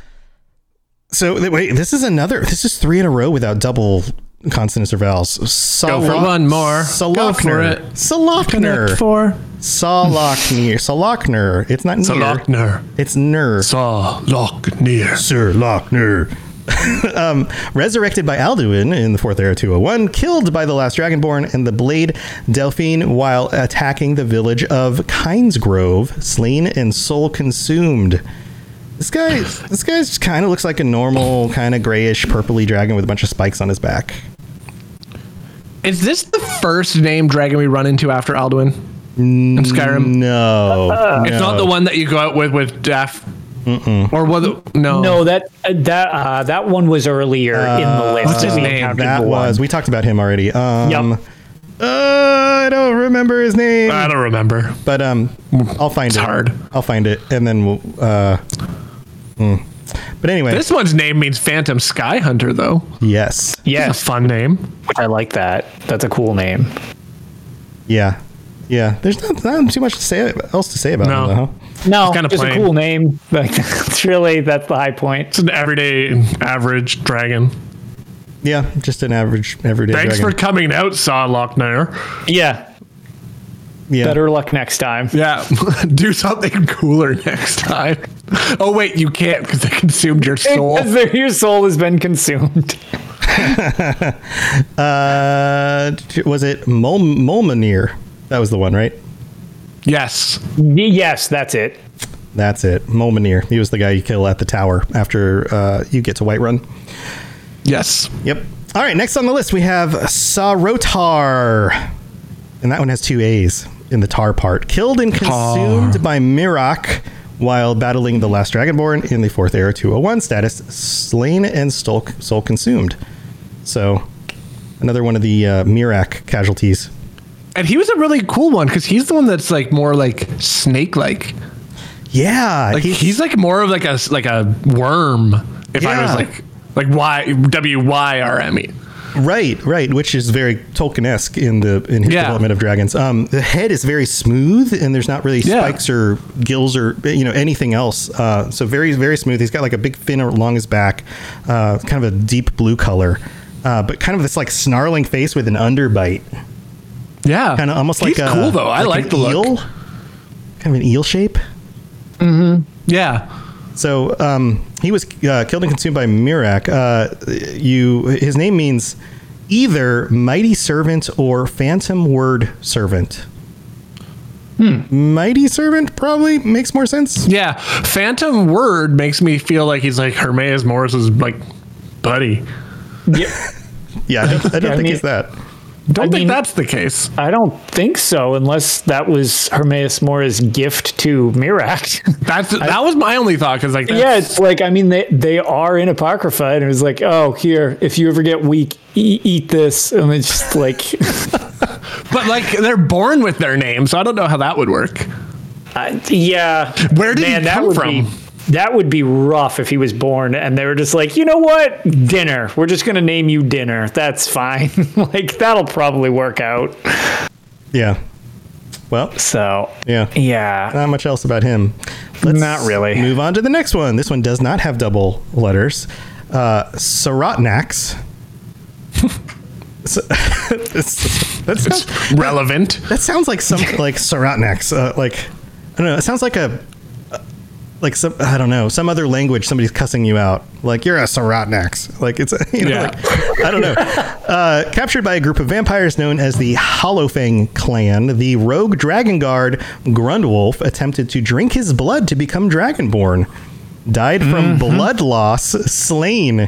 So, wait, this is another... This is three in a row without double consonants or vowels. Go for one more. Go for it. Salochner. For Salochner. Salochner. It's not near. Salochner. It's ner. Salochner. Sir Lochner. um, resurrected by Alduin in the fourth era two oh one, killed by the last Dragonborn and the Blade Delphine while attacking the village of Kynesgrove, slain and soul consumed. This guy, this guy just kind of looks like a normal, kind of grayish, purpley dragon with a bunch of spikes on his back. Is this the first named dragon we run into after Alduin in Skyrim? No, uh, it's no. not the one that you go out with with Daff. Mm-mm. Or was it, no? No, that uh, that uh, that one was earlier uh, in the list. What's his name? That was. We talked about him already. Um, yep. Uh, I don't remember his name. I don't remember. But um, I'll find it's it. It's hard. I'll find it, and then we'll. Uh, mm. But anyway, this one's name means Phantom Sky Hunter, though. Yes. Yeah, it's a fun name. I like that. That's a cool name. Yeah, yeah. There's not, not too much to say else to say about no. him, though. Huh? No, it's, it's a cool name. Like, it's really, that's the high point. It's an everyday, average dragon. Yeah, just an average, everyday Thanks dragon. for coming out, Sawlochnair. Yeah. Yeah. Better luck next time. Yeah. Do something cooler next time. Oh, wait, you can't because they consumed your soul. Because your soul has been consumed. uh, was it Mol- Molmanir? That was the one, right? Yes. Yes, that's it. That's it. Molmanir. He was the guy you kill at the tower after uh, you get to Whiterun. Yes. Yep. All right, next on the list we have Sarotar. And that one has two A's in the tar part. Killed and consumed tar. by Mirak while battling the last Dragonborn in the fourth era two oh one status. Slain and soul, soul consumed. So, another one of the uh, Mirak casualties. And he was a really cool one because he's the one that's like more like snake-like. Yeah, like he's, he's like more of like a like a worm. If yeah. I was like like Y W Y R M E. Right, right, which is very Tolkien-esque in the in his yeah. development of dragons. Um, the head is very smooth, and there's not really yeah. spikes or gills or you know anything else. Uh, so very, very smooth. He's got like a big fin along his back, uh, kind of a deep blue color, uh, but kind of this like snarling face with an underbite. Yeah, kind of almost He's like a cool though. I like, like the eel, look. Kind of an eel shape. Mm-hmm. Yeah. So um, he was uh, killed and consumed by Mirak. Uh, you, his name means either mighty servant or phantom word servant. Hmm. Mighty servant probably makes more sense. Yeah, phantom word makes me feel like he's like Hermaeus Morris's like buddy. Yeah, yeah. I don't, I don't yeah, think I mean, he's that. Don't I think mean, that's the case. I don't think so, unless that was Hermaeus Mora's gift to Mirak. That's that I, was my only thought because like that's, yeah, it's like I mean they they are in Apocrypha, and it was like, oh, here, if you ever get weak, e- eat this, and it's just like. But like they're born with their name, so I don't know how that would work. Uh, yeah, where did man, he come that from? Be, that would be rough if he was born and they were just like, you know what, Dinner. We're just gonna name you Dinner. That's fine. Like that'll probably work out. Yeah. Well. So. Yeah. Yeah. Not much else about him. Let's not really. Move on to the next one. This one does not have double letters. Uh, Sarotnax. So, that's, that's it's not, relevant. That, that sounds like some like Sarotnax. Uh, like I don't know. It sounds like a uh, like some I don't know some other language. Somebody's cussing you out. Like you're a Sarotnax. Like it's you know, yeah. like, I don't know. Uh, captured by a group of vampires known as the Hollowfang clan, the rogue dragon guard Grundwolf attempted to drink his blood to become Dragonborn. Died from mm-hmm. blood loss, slain.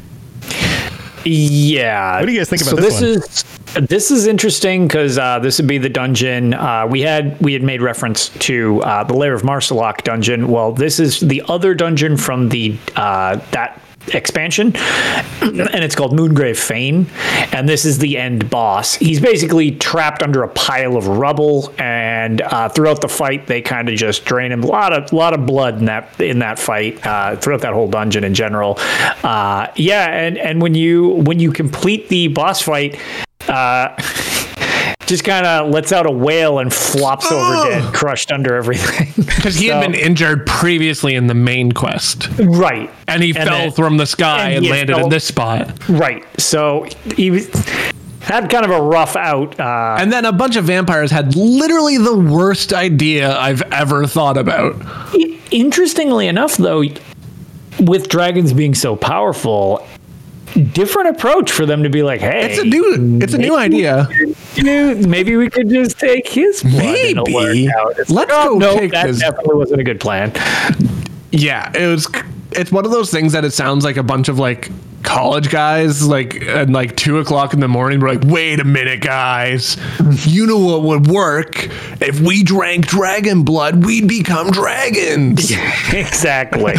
Yeah. What do you guys think about so this, this one? Is, this is interesting because uh, this would be the dungeon. Uh, we had we had made reference to uh, the Lair of Marsalok dungeon. Well, this is the other dungeon from the uh, that expansion, and it's called Moongrave Fane, and this is the end boss. He's basically trapped under a pile of rubble, and uh, throughout the fight, they kind of just drain him. A lot of lot of blood in that in that fight uh, throughout that whole dungeon in general. Uh, yeah, and and when you when you complete the boss fight. Uh, just kind of lets out a wail and flops oh. over dead, crushed under everything. Because he so, had been injured previously in the main quest. Right. And he and fell then, from the sky and, and landed fell, in this spot. Right. So he was, had kind of a rough out. Uh, and then a bunch of vampires had literally the worst idea I've ever thought about. Interestingly enough, though, with dragons being so powerful, different approach for them to be like, hey, It's a new, it's a new idea. maybe we could just take his blood and it'll work Maybe. out. It's Let's like, oh, go no, take that this- definitely wasn't a good plan. Yeah, it was. It's one of those things that it sounds like a bunch of like college guys, like at like two o'clock in the morning. We're like, wait a minute, guys. You know what would work if we drank dragon blood? We'd become dragons. Exactly.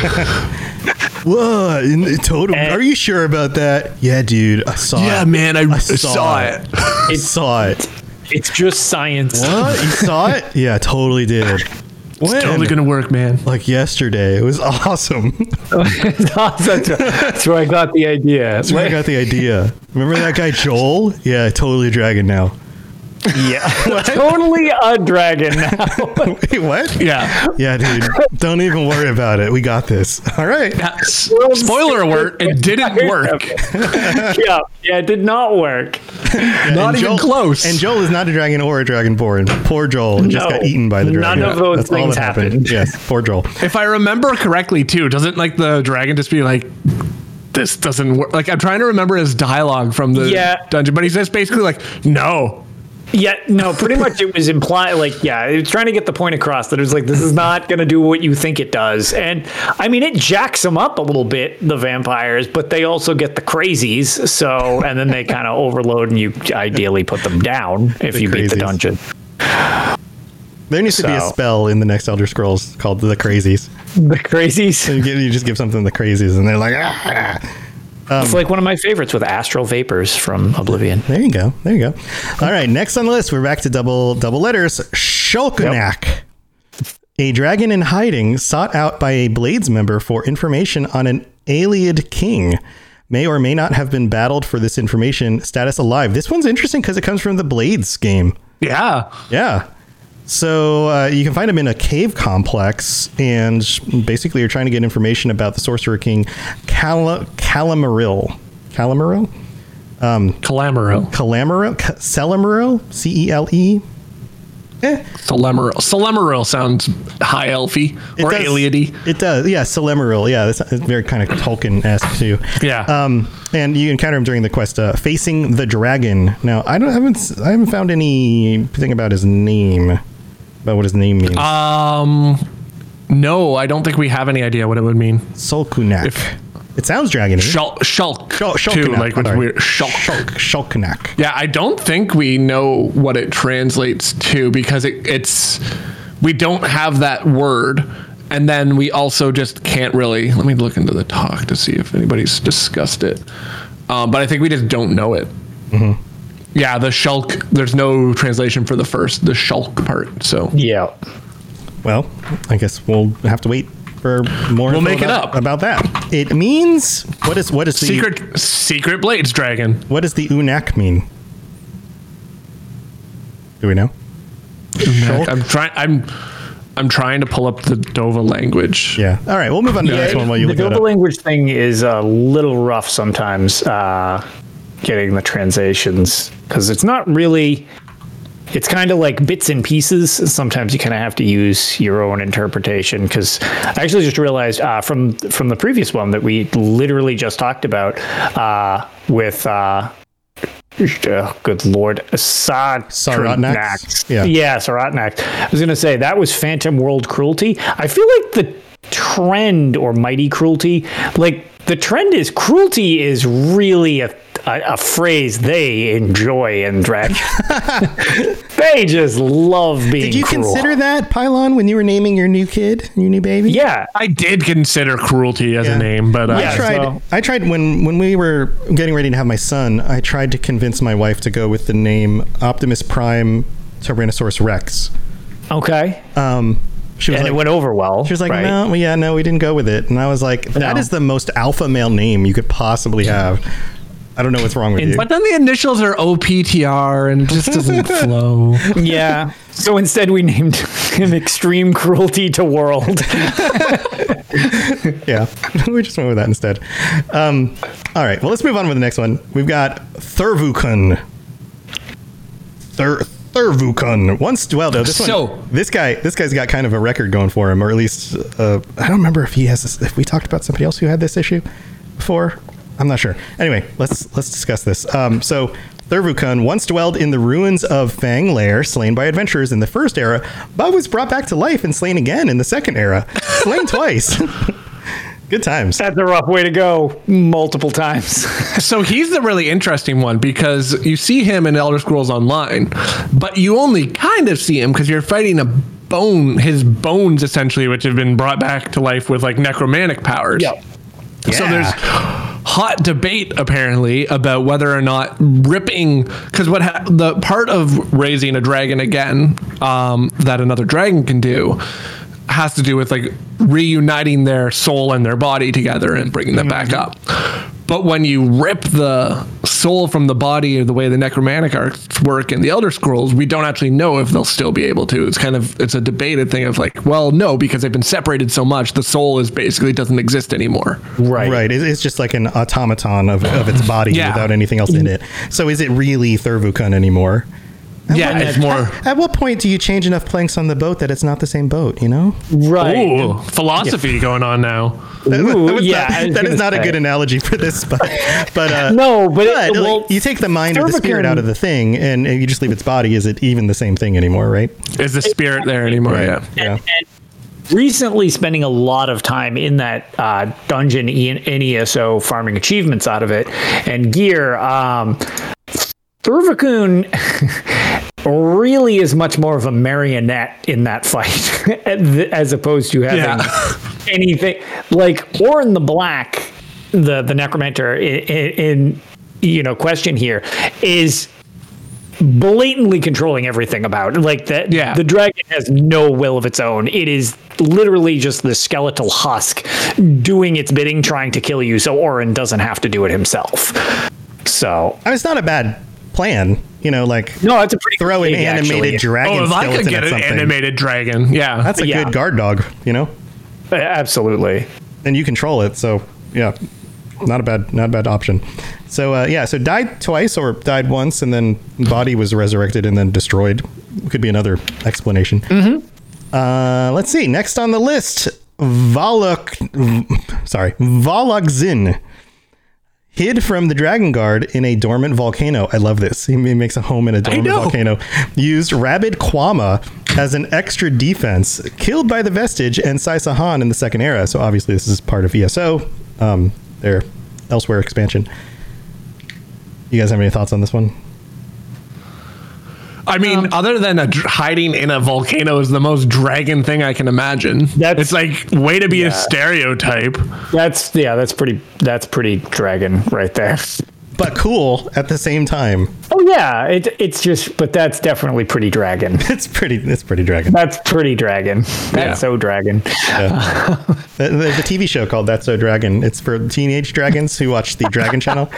Whoa, in- totally. And- Are you sure about that? Yeah, dude. I saw Yeah, it. man, I, I saw, saw it. it. I saw it. It's just science. What? You saw it? Yeah, totally did. When? It's totally gonna work, man. Like yesterday. It was awesome. that's, that's where I got the idea. That's where I got the idea. Remember that guy Joel? Yeah, totally a dragon now. Yeah, totally a dragon now. Wait, what? Yeah. Yeah, dude. Don't even worry about it. We got this. All right. S- Spoiler alert, it didn't work. yeah, yeah, it did not work. Not And even Joel- close. And Joel is not a dragon or a dragonborn. Poor Joel just No, got eaten by the dragon. none of those That's all things that happened. Yes, poor Joel. If I remember correctly, too, doesn't like the dragon just be like, this doesn't work? Like, I'm trying to remember his dialogue from the Yeah. dungeon, but he's just basically like, no. Yeah, no, pretty much it was implied, like, yeah, it was trying to get the point across that it was like, this is not going to do what you think it does. And, I mean, it jacks them up a little bit, the vampires, but they also get the crazies, so, and then they kind of overload and you ideally put them down if The you beat the crazies. dungeon. There needs to be a So- spell in the next Elder Scrolls called the Crazies. The crazies? You, give, you just give something the Crazies, and they're like, ah. It's like one of my favorites with Astral Vapors from Oblivion. There you go. There you go. All right. Next on the list, we're back to double double letters. Shulkanak. A dragon in hiding sought out by a Blades member for information on an Ayleid king. May or may not have been battled for this information. Status alive. This one's interesting because it comes from the Blades game. Yeah. Yeah. So uh, you can find him in a cave complex, and basically you're trying to get information about the Sorcerer King Cala- Calamaril. Calamaril? Calamaril. Calamaril? C- Celamaril? C E L E? Eh, Calamaril. Calamaril sounds high elfy it or does- aliady. It does. Yeah, Celamaril. Yeah, that's it's very kind of Tolkien-esque too. Yeah. Um, and you encounter him during the quest uh, Facing the Dragon. Now, I don't I haven't s- I haven't found anything about his name. About what his name means. Um, no, I don't think we have any idea what it would mean. Solkunak. if- It sounds dragony. Shulk, shulk, Shul- too, Shulkanak, like with sorry. weird shulk. Shulk, Shulkanak. Yeah, I don't think we know what it translates to because it, it's we don't have that word, and then we also just can't really. Let me look into the talk to see if anybody's discussed it. Um, but I think we just don't know it. Mm-hmm. Yeah, the shulk. There's no translation for the first, the shulk part. So Yeah. Well, I guess we'll have to wait for more. We'll info make it about, up. about that. It means what is what is the secret, secret blades dragon. what does the Unak mean? Do we know? Shulk? I'm trying. I'm. I'm trying to pull up the Dova language. Yeah. All right, we'll move on to the next one while you the look that Dova up. language thing is a little rough sometimes, uh, getting the translations, because it's not really, it's kind of like bits and pieces. Sometimes you kind of have to use your own interpretation, because I actually just realized uh, from from the previous one that we literally just talked about uh, with uh, oh, good lord, Saratnax? Yeah, Yeah. yeah, Saratnax. I was gonna say that was Phantom World Cruelty. I feel like the trend, or Mighty Cruelty, like the trend is cruelty is really a a, a phrase they enjoy in Dragon. They just love being Did you cruel. consider that, Pylon, when you were naming your new kid, your new baby? Yeah. I did consider cruelty as Yeah. a name, but uh, I Yeah, tried. so- I tried when when we were getting ready to have my son. I tried to convince my wife to go with the name Optimus Prime Tyrannosaurus Rex. Okay. Um, she was And like, it went over well. she was like, right? no, well, yeah, no, we didn't go with it. And I was like, that No. is the most alpha male name you could possibly have. I don't know what's wrong with you. but then the initials are O P T R and it just doesn't flow. Yeah. So instead, we named him Extreme Cruelty to World. Yeah, we just went with that instead. Um, all right, well, let's move on with the next one. We've got Thurvukun. Thur Thurvukun once dwelled. Oh, this So- one, this guy, this guy's got kind of a record going for him, or at least uh, I don't remember if he has. This, if we talked about somebody else who had this issue before, I'm not sure. Anyway, let's let's discuss this. Um, so. Thurvukun once dwelled in the ruins of Fang Lair, slain by adventurers in the first era, but was brought back to life and slain again in the second era. Slain twice. Good times. That's a rough way to go multiple times. So he's the really interesting one because you see him in Elder Scrolls Online, but you only kind of see him because you're fighting a bone, his bones essentially, which have been brought back to life with like necromantic powers. Yep. So Yeah. there's hot debate apparently about whether or not ripping, because what ha- the part of raising a dragon again um, that another dragon can do has to do with like reuniting their soul and their body together and bringing them back up. But when you rip the soul from the body, or the way the necromantic arts work in the Elder Scrolls, we don't actually know if they'll still be able to. It's kind of, it's a debated thing of like, well, no, because they've been separated so much, the soul is basically doesn't exist anymore. Right. Right. It- It's just like an automaton of, of its body Yeah. without anything else in it. So is it really Thurvukun anymore? Yeah, it's more. At, at what point do you change enough planks on the boat that it's not the same boat, you know? Right. Ooh, philosophy going on now. That- Ooh, that was yeah, I not, was that is gonna not a say. good analogy for this, but but uh, No, but it- like, well, you take the mind or the spirit Thurvukun- out of the thing, and, and you just leave its body. Is it even the same thing anymore? Right? Is the spirit there anymore? Yeah. Yeah. Recently spending a lot of time in that uh, dungeon in N E S O farming achievements out of it and gear. Um, Thurvukun really is much more of a marionette in that fight as opposed to having Yeah. anything like Orin the Black, the the necromancer in, in, in you know question here is blatantly controlling everything about it. Like that Yeah. the dragon has no will of its own. It is literally just the skeletal husk doing its bidding, trying to kill you, so Orin doesn't have to do it himself. So I mean, it's not a bad plan, you know. Like no, it's a pretty throw an big, animated actually. dragon Oh, if I skeleton could get at an something. animated dragon, yeah. That's a Yeah. good guard dog, you know, Uh, absolutely. and you control it. So yeah, not a bad not a bad option. So uh, yeah, so died twice or died once, and then body was resurrected and then destroyed. Could be another explanation. Mm-hmm. Uh, let's see. Next on the list, Valak, sorry, Valakzin hid from the Dragon Guard in a dormant volcano. I love this. He makes a home in a dormant know. volcano. Used Rabid Kwama as an extra defense. Killed by the Vestige and Saisahan in the second era. So obviously this is part of E S O. Um, their Elsewhere expansion. You guys have any thoughts on this one? I mean, other than a dr- hiding in a volcano is the most dragon thing I can imagine. That's- it's like way to be a stereotype. That's yeah, that's pretty that's pretty dragon right there. But cool at the same time. Oh yeah, it, it's just but that's definitely pretty dragon. It's pretty. It's pretty dragon. That's pretty dragon. That's Yeah. so dragon. the, the, the T V show called That's So Dragon. It's for teenage dragons who watch the Dragon Channel.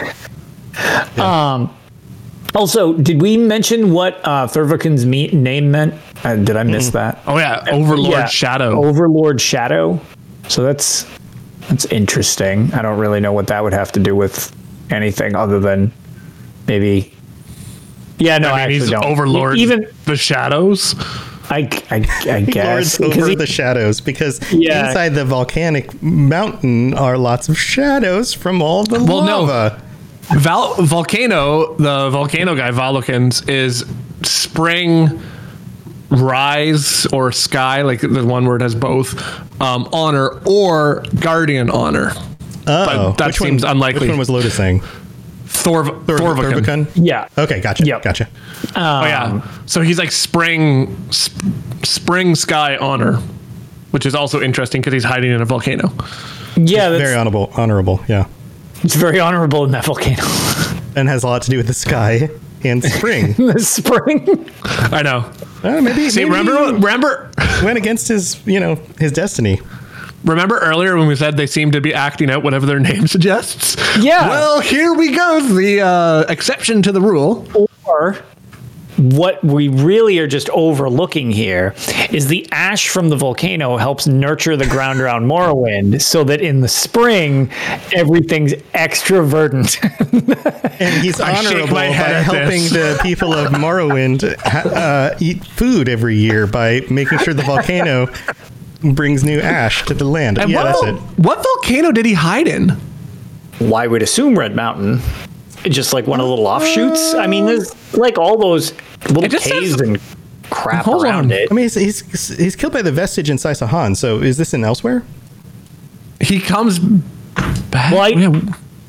Also, did we mention what uh, Thurvukun's me- name meant? Uh, did I miss that? Oh yeah, Overlord Yeah, Shadow. Overlord Shadow. So that's that's interesting. I don't really know what that would have to do with anything other than maybe. Yeah, no, I, I mean, actually he's don't. Overlord Even the Shadows. I, I, I Lords guess because over he- the shadows, because Yeah. inside the volcanic mountain are lots of shadows from all the Well, no. lava. Val- Volcano, the volcano guy, Valokins, is spring, rise, or sky, like the one word has both, um, honor, or guardian honor. Oh, But that which seems one, unlikely. Which one was Lotus saying? Thor- Thor- Thorvakan. Thurvukun? yeah. Okay, gotcha. Yep. Gotcha. Oh yeah. So he's like spring, sp- spring sky honor, which is also interesting because he's hiding in a volcano. Yeah, that's, Very honorable. Honorable. Yeah. it's very honorable in that volcano. And has a lot to do with the sky and spring. the spring. I know. Uh, maybe. See, maybe remember, he remember, went against his, you know, his destiny. remember earlier when we said they seem to be acting out whatever their name suggests? Yeah. Well, here we go. The uh, exception to the rule. Or what we really are just overlooking here is the ash from the volcano helps nurture the ground around Morrowind so that in the spring, everything's extra verdant. And he's I shake honorable my by head at helping this. the people of Morrowind ha- uh, eat food every year by making sure the volcano brings new ash to the land. And yeah, what, that's vol- it. what volcano did he hide in? Well, I would assume Red Mountain. Just like one of the little offshoots. I mean, there's like all those little It just caves says- and crap Hold around on. it. I mean, he's, he's he's killed by the vestige in Saisahan. So is this in elsewhere? He comes back. Well, I- Yeah.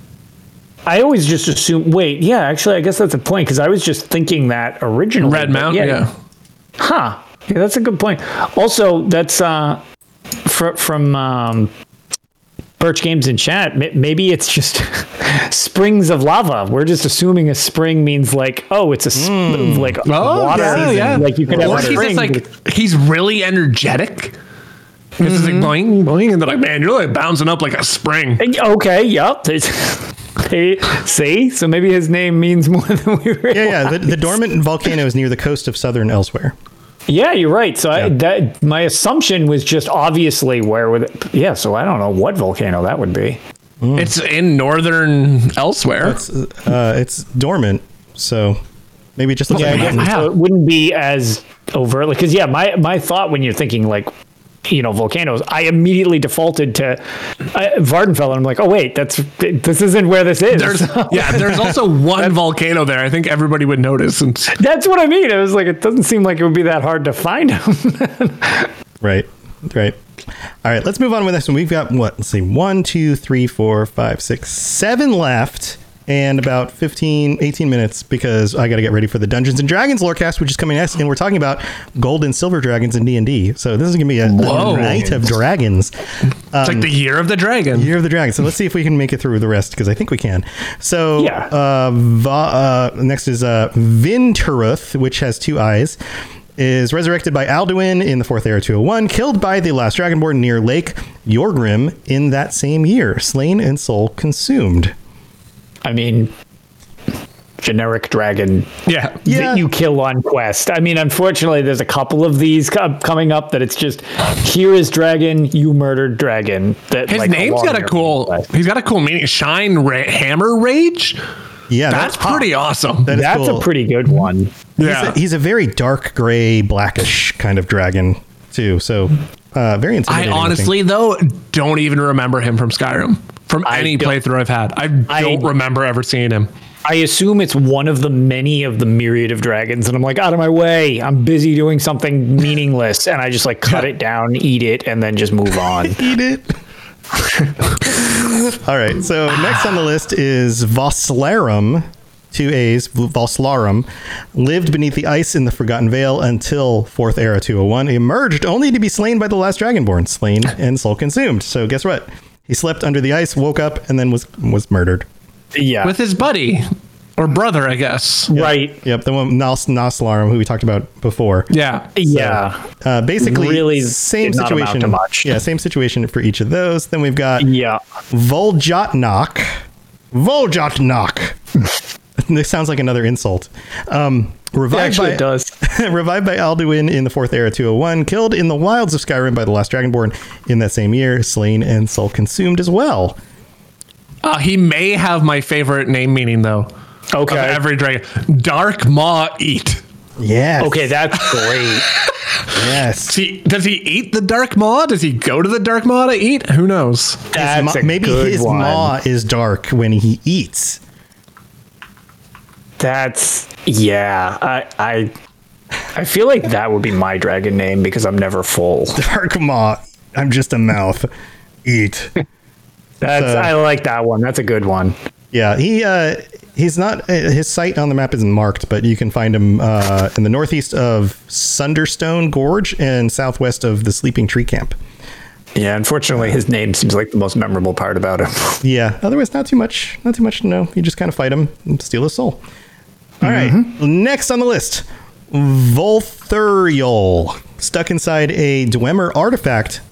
I always just assume. Wait, yeah, actually, I guess that's a point because I was just thinking that originally. Red but Mountain, yeah. Huh. Yeah, that's a good point. Also, that's uh, fr- from um, Birch Games in chat. M- maybe it's just springs of lava. We're just assuming a spring means like, oh, it's a sp- Hmm. like Oh, water. yeah, season. yeah. Like you could have Or a he's spring. just like, he's really energetic. It's just like boing, boing, and they're like, man, you're like bouncing up like a spring. Okay, yep. Hey, see, so maybe his name means more than we realized. Yeah, yeah. The, the dormant volcano is near the coast of southern elsewhere. Yeah, you're right. So I, Yeah. that my assumption was just obviously where would it, yeah. So I don't know what volcano that would be. It's in northern elsewhere. It's uh, it's dormant, so maybe it just looks Yeah, I like a guess mountain. so it wouldn't be as overtly because yeah, my my thought when you're thinking like, you know, volcanoes, I immediately defaulted to uh, Vardenfell. I'm like, oh wait, that's this isn't where this is. There's yeah, there's also one volcano there. I think everybody would notice. And That's what I mean. It was like it doesn't seem like it would be that hard to find him. Right, right. All right, let's move on with this one. We've got what? Let's see, one, two, three, four, five, six, seven left, and about fifteen, eighteen minutes because I got to get ready for the Dungeons and Dragons Lorecast, which is coming next, and we're talking about gold and silver dragons in D and D. So this is gonna be a, a Whoa. night of dragons. it's like the year of the dragon. Year of the Dragon. So let's see if we can make it through the rest because I think we can. So Yeah. uh, Va- uh, next is uh, Vinteruth, which has two eyes, is resurrected by Alduin in the Fourth Era two oh one, killed by the last Dragonborn near Lake Yorgrim in that same year, slain and soul consumed. I mean, generic dragon Yeah. Yeah. that you kill on quest. I mean, unfortunately, there's a couple of these co- coming up that it's just here is dragon, you murdered dragon. That His like, name's along got a your cool. quest. He's got a cool meaning. Shine Ra- Hammer Rage. Yeah, That's pretty awesome. That is That's cool. a pretty good one. yeah. He's a, he's a very dark gray, blackish kind of dragon too. So uh, very I intimidating. looking. honestly though don't even remember him from Skyrim. From I any don't- playthrough I've had, I I- don't remember ever seeing him. I assume it's one of the many of the myriad of dragons, and I'm like, out of my way. I'm busy doing something meaningless, and I just like cut it down, eat it, and then just move on. Eat it. All right. So next on the list is Voslarum, two A's, Voslarum, lived beneath the ice in the Forgotten Vale until Fourth Era two oh one, emerged only to be slain by the last Dragonborn, slain and soul consumed. So guess what? He slept under the ice, woke up, and then was was murdered. Yeah, With his buddy or brother, I guess. right. Yep, the one Nas Noslarum, who we talked about before. Yeah. Yeah, Uh, basically, Really same did not amount situation. to much. Yeah, same situation for each of those. Then we've got yeah. Voljotnok. Voljotnok. This sounds like another insult. Um, revived Actually, by it does. revived by Alduin in the Fourth Era two oh one, killed in the wilds of Skyrim by the last Dragonborn in that same year, slain and soul consumed as well. Uh, he may have my favorite name meaning though. Okay. Of every dragon. Dark Maw Eat. Yes. Okay, that's great. Yes. Does he, does he eat the Dark Maw? Does he go to the Dark Maw to eat? Who knows? That's Ma- a maybe good his one. maw is dark when he eats. That's yeah. I I I feel like that would be my dragon name because I'm never full. Dark maw. I'm just a mouth. Eat. That's So- I like that one. That's a good one. Yeah, he uh, he's not. Uh, his site on the map isn't marked, but you can find him uh, in the northeast of Sunderstone Gorge and southwest of the Sleeping Tree Camp. Yeah, unfortunately, his name seems like the most memorable part about him. Yeah, otherwise not too much. Not too much to know. You just kind of fight him and steal his soul. All right, next on the list, Volthuriol, stuck inside a Dwemer artifact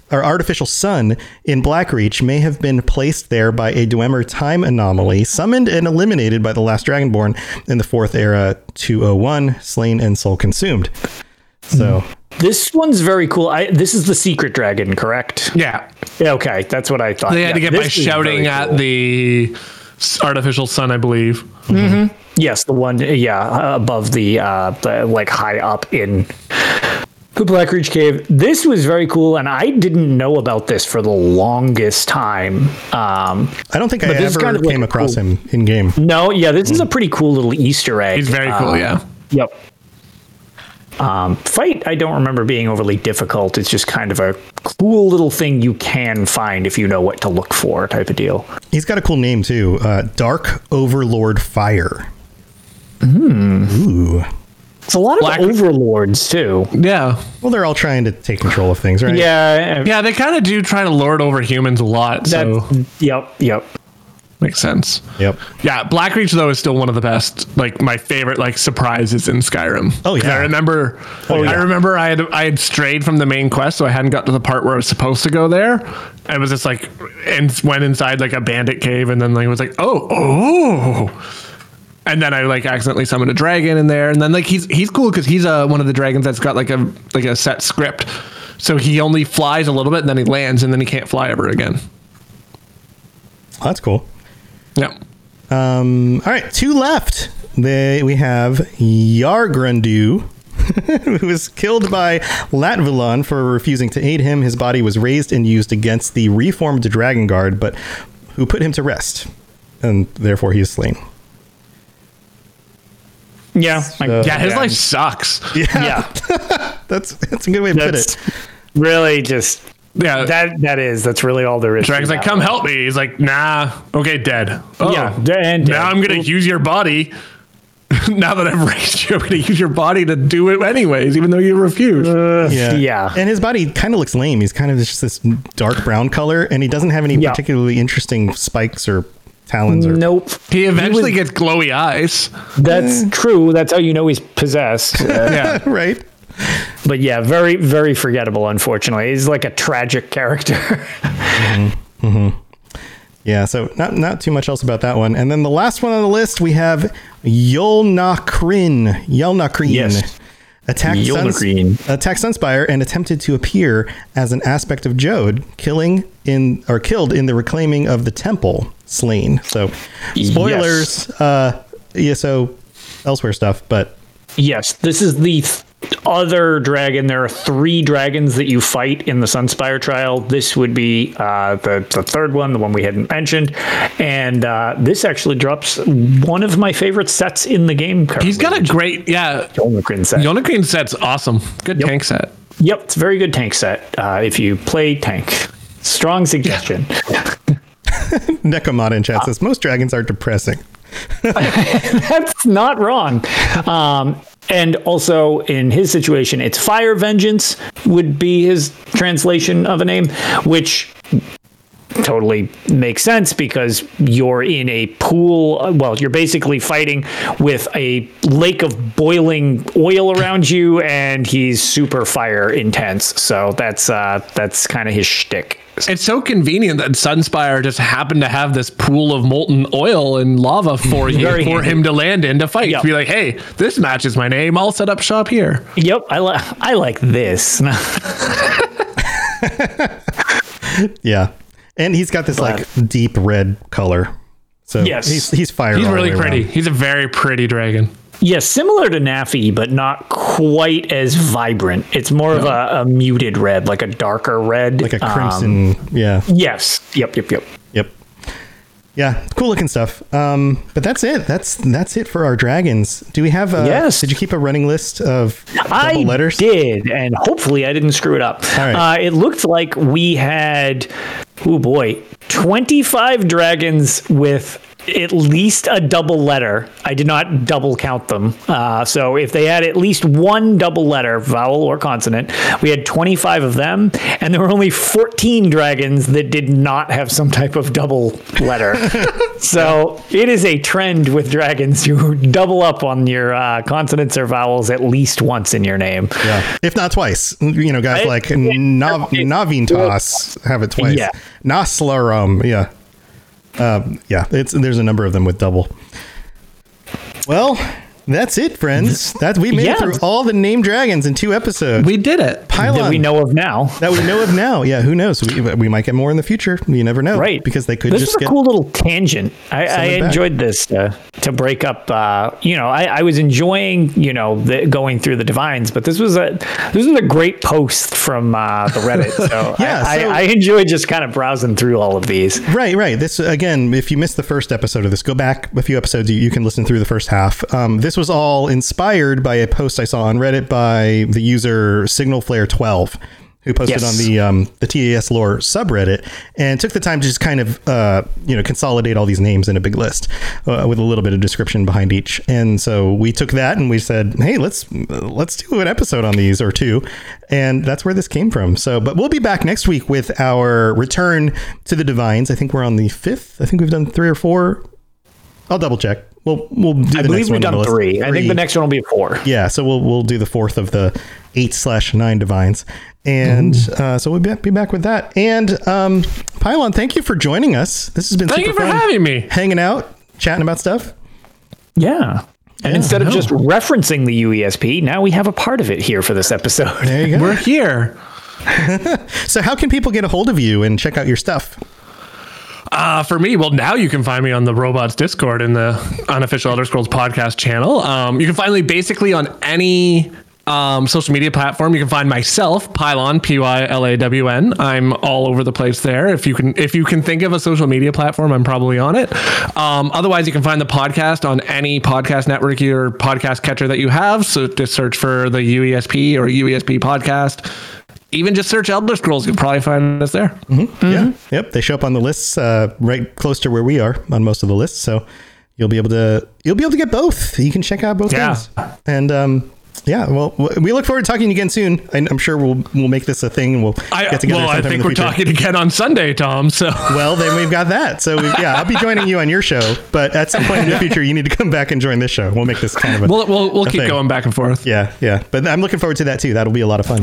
or artificial sun in Blackreach may have been placed there by a Dwemer time anomaly, summoned and eliminated by the last Dragonborn in the fourth era two oh one, slain and soul consumed. So this one's very cool. I, this is the secret dragon, correct? Yeah. Yeah. Okay, that's what I thought. They had yeah, to get by this is shouting very at cool. the s- artificial sun, I believe. Mm-hmm. Yes, the one, yeah, above the, uh, the like high up in the Blackreach Cave. This was very cool, and I didn't know about this for the longest time. Um, I don't think I But this is ever kind of like came a across cool- him in game. no, yeah, this is a pretty cool little Easter egg. He's very cool, Uh, yeah. Yep. Um, fight, I don't remember being overly difficult. It's just kind of a cool little thing you can find if you know what to look for, type of deal. He's got a cool name too. Uh, Dark Overlord Fire. Hmm. Ooh. It's a lot of Black- overlords too. Yeah. Well, they're all trying to take control of things, right? Yeah. Yeah, they kind of do try to lord over humans a lot, so That's, yep. Yep. makes sense. Yep. Yeah, Blackreach though is still one of the best, like my favorite, like surprises in Skyrim. Oh, 'Cause yeah. I remember. Oh, yeah. I remember I had I had strayed from the main quest, so I hadn't got to the part where I was supposed to go there. I was just like, and went inside like a bandit cave, and then like was like, oh, oh. And then I like accidentally summoned a dragon in there, and then like he's he's cool because he's uh, one of the dragons that's got like a like a set script, so he only flies a little bit, and then he lands, and then he can't fly ever again. Oh, that's cool. Yeah. Um, all right, two left. They, we have Yargrandu, who was killed by Latvilon for refusing to aid him. His body was raised and used against the reformed Dragon Guard, but who put him to rest, and therefore he is slain. Yeah. So- Yeah, his Yeah. life sucks. Yeah, Yeah. that's that's a good way to That's put it. really just Yeah. that. That is. That's really all there is. to Dragon's like, that come one. help me. He's like, nah. Okay, dead. Oh, Yeah, and now I'm gonna use your body. Now that I've raised you, I'm gonna use your body to do it anyways, even though you refuse. Yeah. yeah. And his body kind of looks lame. He's kind of just this dark brown color, and he doesn't have any Yeah. particularly interesting spikes or talons. Or Nope. he eventually was- gets glowy eyes. That's true. That's how you know he's possessed. Uh, Yeah. right. but yeah, very, very forgettable, unfortunately. He's like a tragic character. Yeah, so not not too much else about that one. And then the last one on the list, we have Yolnakrin. Yolnakrin. Yes. Attacked, Suns- Yolnakrin. attacked Sunspire and attempted to appear as an aspect of Jode, killing in or killed in the reclaiming of the temple, slain. So spoilers, uh yeah, so elsewhere stuff, but Yes, this is the th- other dragon. There are three dragons that you fight in the Sunspire trial. This would be uh, the, the third one, the one we hadn't mentioned. And uh, this actually drops one of my favorite sets in the game currently. He's got a great, yeah. Yolnakrin set. Yonagrin set's awesome. Good tank set. Yep, it's a very good tank set uh, if you play tank. Strong suggestion. Nekomata in chat says most dragons are depressing. That's not wrong. Um, and also in his situation, it's Fire Vengeance would be his translation of a name, which totally makes sense because you're in a pool. Well, you're basically fighting with a lake of boiling oil around you, and he's super fire intense. So that's uh, that's kind of his shtick. It's so convenient that Sunspire just happened to have this pool of molten oil and lava for you Very for handy. him to land in to fight. Yep. To be like, hey, this matches my name. I'll set up shop here. Yep, I like I like this. Yeah. And he's got this like deep red color. So Yes. he's he's fire. He's all the really way pretty. around. He's a very pretty dragon. Yeah, similar to Nafi, but not quite as vibrant. It's more of a, a muted red, like a darker red. Like a Um, crimson. yeah. yes. Yep, yep, yep. Yep. Yeah, cool looking stuff. Um, but that's it. That's that's it for our dragons. Do we have? Uh, Yes. Did you keep a running list of double I letters? did, and hopefully I didn't screw it up. All right. Uh, it looked like we had, oh boy, twenty-five dragons with at least a double letter. I did not double count them. Uh, so if they had at least one double letter, vowel or consonant, we had twenty-five of them, and there were only fourteen dragons that did not have some type of double letter. So it is a trend with dragons to double up on your uh, consonants or vowels at least once in your name. Yeah, if not twice. You know, guys I, like Nav- Navintas have it twice. Yeah. Naslarum, yeah. Um, yeah, it's there's a number of them with double. Well, that's it, friends. That we made Yeah. it through all the named dragons in two episodes. We did it. Pylon, That we know of now. that we know of now. Yeah, who knows? We, we might get more in the future. You never know, Right. Because they could this just was a get cool little tangent. I, I Send it back. enjoyed this uh, to break up. Uh, you know, I, I was enjoying you know the, going through the divines, but this was a this was a great post from uh, the Reddit. So, Yeah, I, so- I, I enjoyed just kind of browsing through all of these. Right, right. This again, if you missed the first episode of this, go back a few episodes. You, you can listen through the first half. Um, this was all inspired by a post I saw on Reddit by the user Signal Flare twelve, who posted Yes. on the um, the T A S lore subreddit and took the time to just kind of uh, you know consolidate all these names in a big list uh, with a little bit of description behind each. And so we took that and we said, hey, let's let's do an episode on these or two, and that's where this came from. So, but we'll be back next week with our return to the divines. I think we're on the fifth. I think we've done three or four. I'll double check. We'll we'll do the I next believe we've one on done the list. three. I think the next one will be four. Yeah, so we'll we'll do the fourth of the eight slash nine divines, and uh, so we'll be, be back with that. And um, Pylon, thank you for joining us. This has been Thank super you for fun. having me. Hanging out, chatting about stuff. Yeah. And instead of just referencing the U E S P, now we have a part of it here for this episode. There you go. We're here. So how can people get a hold of you and check out your stuff? Uh, for me, well, now you can find me on the Robots Discord in the unofficial Elder Scrolls podcast channel. Um, you can find me basically on any um, social media platform. You can find myself, Pylon, P Y L A W N. I'm all over the place there. If you can, if you can think of a social media platform, I'm probably on it. Um, otherwise, you can find the podcast on any podcast network or podcast catcher that you have. So just search for the U E S P or U E S P podcast. Even just search Elder Scrolls, you'll probably find us there. Mm-hmm. Yeah. Yep. They show up on the lists uh, right close to where we are on most of the lists. So you'll be able to you'll be able to get both. You can check out both Yeah. things. And um, yeah, well, w- we look forward to talking to you again soon. I, I'm sure we'll we'll make this a thing and we'll I, get together. well, I sometime in think the we're future. talking again on Sunday, Tom. So Well, then we've got that. So we, yeah, I'll be joining you on your show, but at some point in the future, you need to come back and join this show. We'll make this kind of a we'll we'll, we'll a keep thing. going back and forth. Yeah, yeah. But I'm looking forward to that too. That'll be a lot of fun.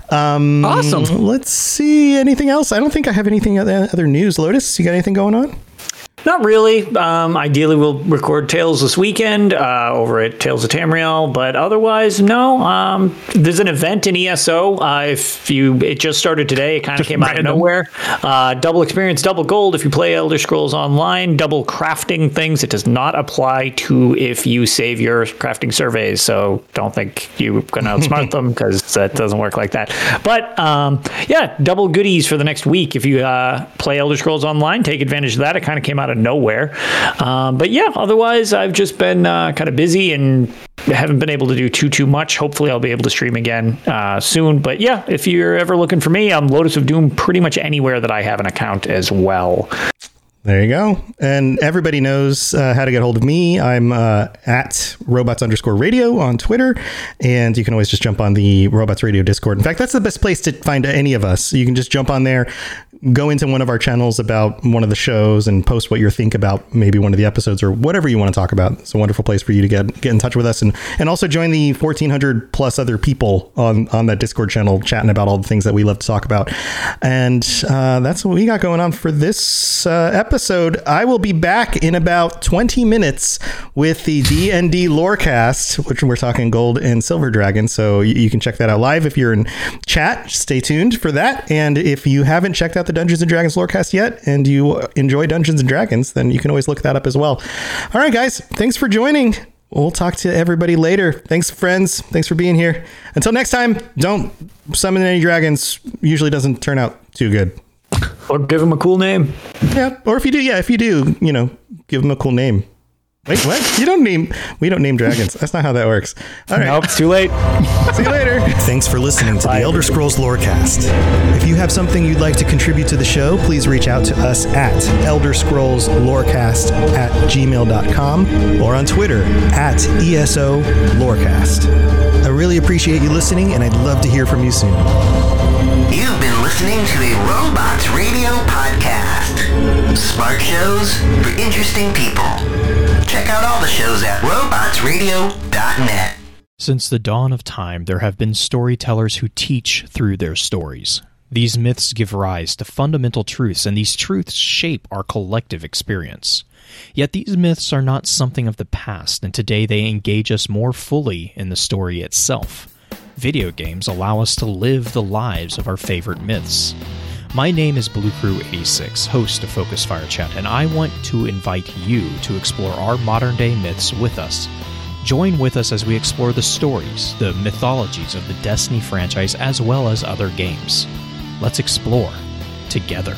Um, Awesome. Let's see. Anything else? I don't think I have anything other, other news. Lotus, you got anything going on? Not really. Um, ideally, we'll record Tales this weekend uh, over at Tales of Tamriel, but otherwise, no. Um, there's an event in E S O. Uh, if you, it just started today. It kind of Just came out of random. nowhere. Uh, double experience, double gold. If you play Elder Scrolls Online, double crafting things. It does not apply to if you save your crafting surveys. So don't think you're going to outsmart them because that doesn't work like that. But um, yeah, double goodies for the next week. If you uh, play Elder Scrolls Online, take advantage of that. It kind of came out of nowhere. Um, but yeah, otherwise I've just been uh, kind of busy and haven't been able to do too, too much. Hopefully I'll be able to stream again uh, soon. But yeah, if you're ever looking for me, I'm Lotus of Doom pretty much anywhere that I have an account as well. There you go. And everybody knows uh, how to get hold of me. I'm uh, at robots underscore radio on Twitter. And you can always just jump on the Robots Radio Discord. In fact, that's the best place to find any of us. You can just jump on there, go into one of our channels about one of the shows and post what you think about maybe one of the episodes or whatever you want to talk about. It's a wonderful place for you to get get in touch with us and, and also join the fourteen hundred plus other people on, on that Discord channel chatting about all the things that we love to talk about. And uh, that's what we got going on for this uh, episode. I will be back in about twenty minutes with the D and D Lorecast, which we're talking Gold and Silver Dragon. So you, you can check that out live if you're in chat. Stay tuned for that. And if you haven't checked out the Dungeons and Dragons Lorecast yet and you enjoy Dungeons and Dragons, then you can always look that up as well. All right, guys, thanks for joining. We'll talk to everybody later. Thanks, friends. Thanks for being here. Until next time, don't summon any dragons. Usually doesn't turn out too good. Or give him a cool name. Yeah. Or if you do, yeah, if you do, you know, give them a cool name. Wait, what? You don't name, we don't name dragons. That's not how that works. All right. Nope, it's too late. See you later. Thanks for listening to the Bye, Elder Scrolls Lorecast. If you have something you'd like to contribute to the show, please reach out to us at Elder Scrolls Lorecast at gmail dot com or on Twitter at E S O Lorecast. I really appreciate you listening, and I'd love to hear from you soon. You've been listening to a Robots Radio podcast. Smart shows for interesting people. Check out all the shows at robots radio dot net. Since the dawn of time, there have been storytellers who teach through their stories. These myths give rise to fundamental truths, and these truths shape our collective experience. Yet these myths are not something of the past, and today they engage us more fully in the story itself. Video games allow us to live the lives of our favorite myths. My name is Blue Crew eighty-six, host of Focus Fire Chat, and I want to invite you to explore our modern-day myths with us. Join with us as we explore the stories, the mythologies of the Destiny franchise, as well as other games. Let's explore together.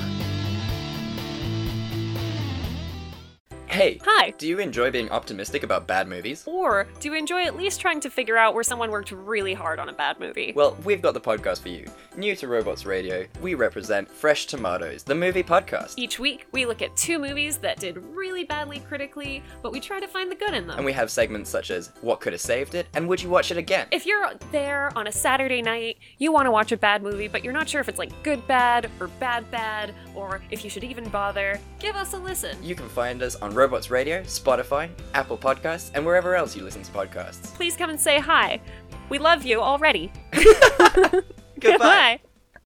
Hey. Hi. Do you enjoy being optimistic about bad movies? Or do you enjoy at least trying to figure out where someone worked really hard on a bad movie? Well, we've got the podcast for you. New to Robots Radio, we represent Fresh Tomatoes, the movie podcast. Each week, we look at two movies that did really badly critically, but we try to find the good in them. And we have segments such as What Could Have Saved It, and Would You Watch It Again? If you're there on a Saturday night, you want to watch a bad movie, but you're not sure if it's like good bad or bad bad, or if you should even bother, give us a listen. You can find us on Robots Radio, Spotify, Apple Podcasts, and wherever else you listen to podcasts. Please come and say hi. We love you already. Goodbye. Goodbye.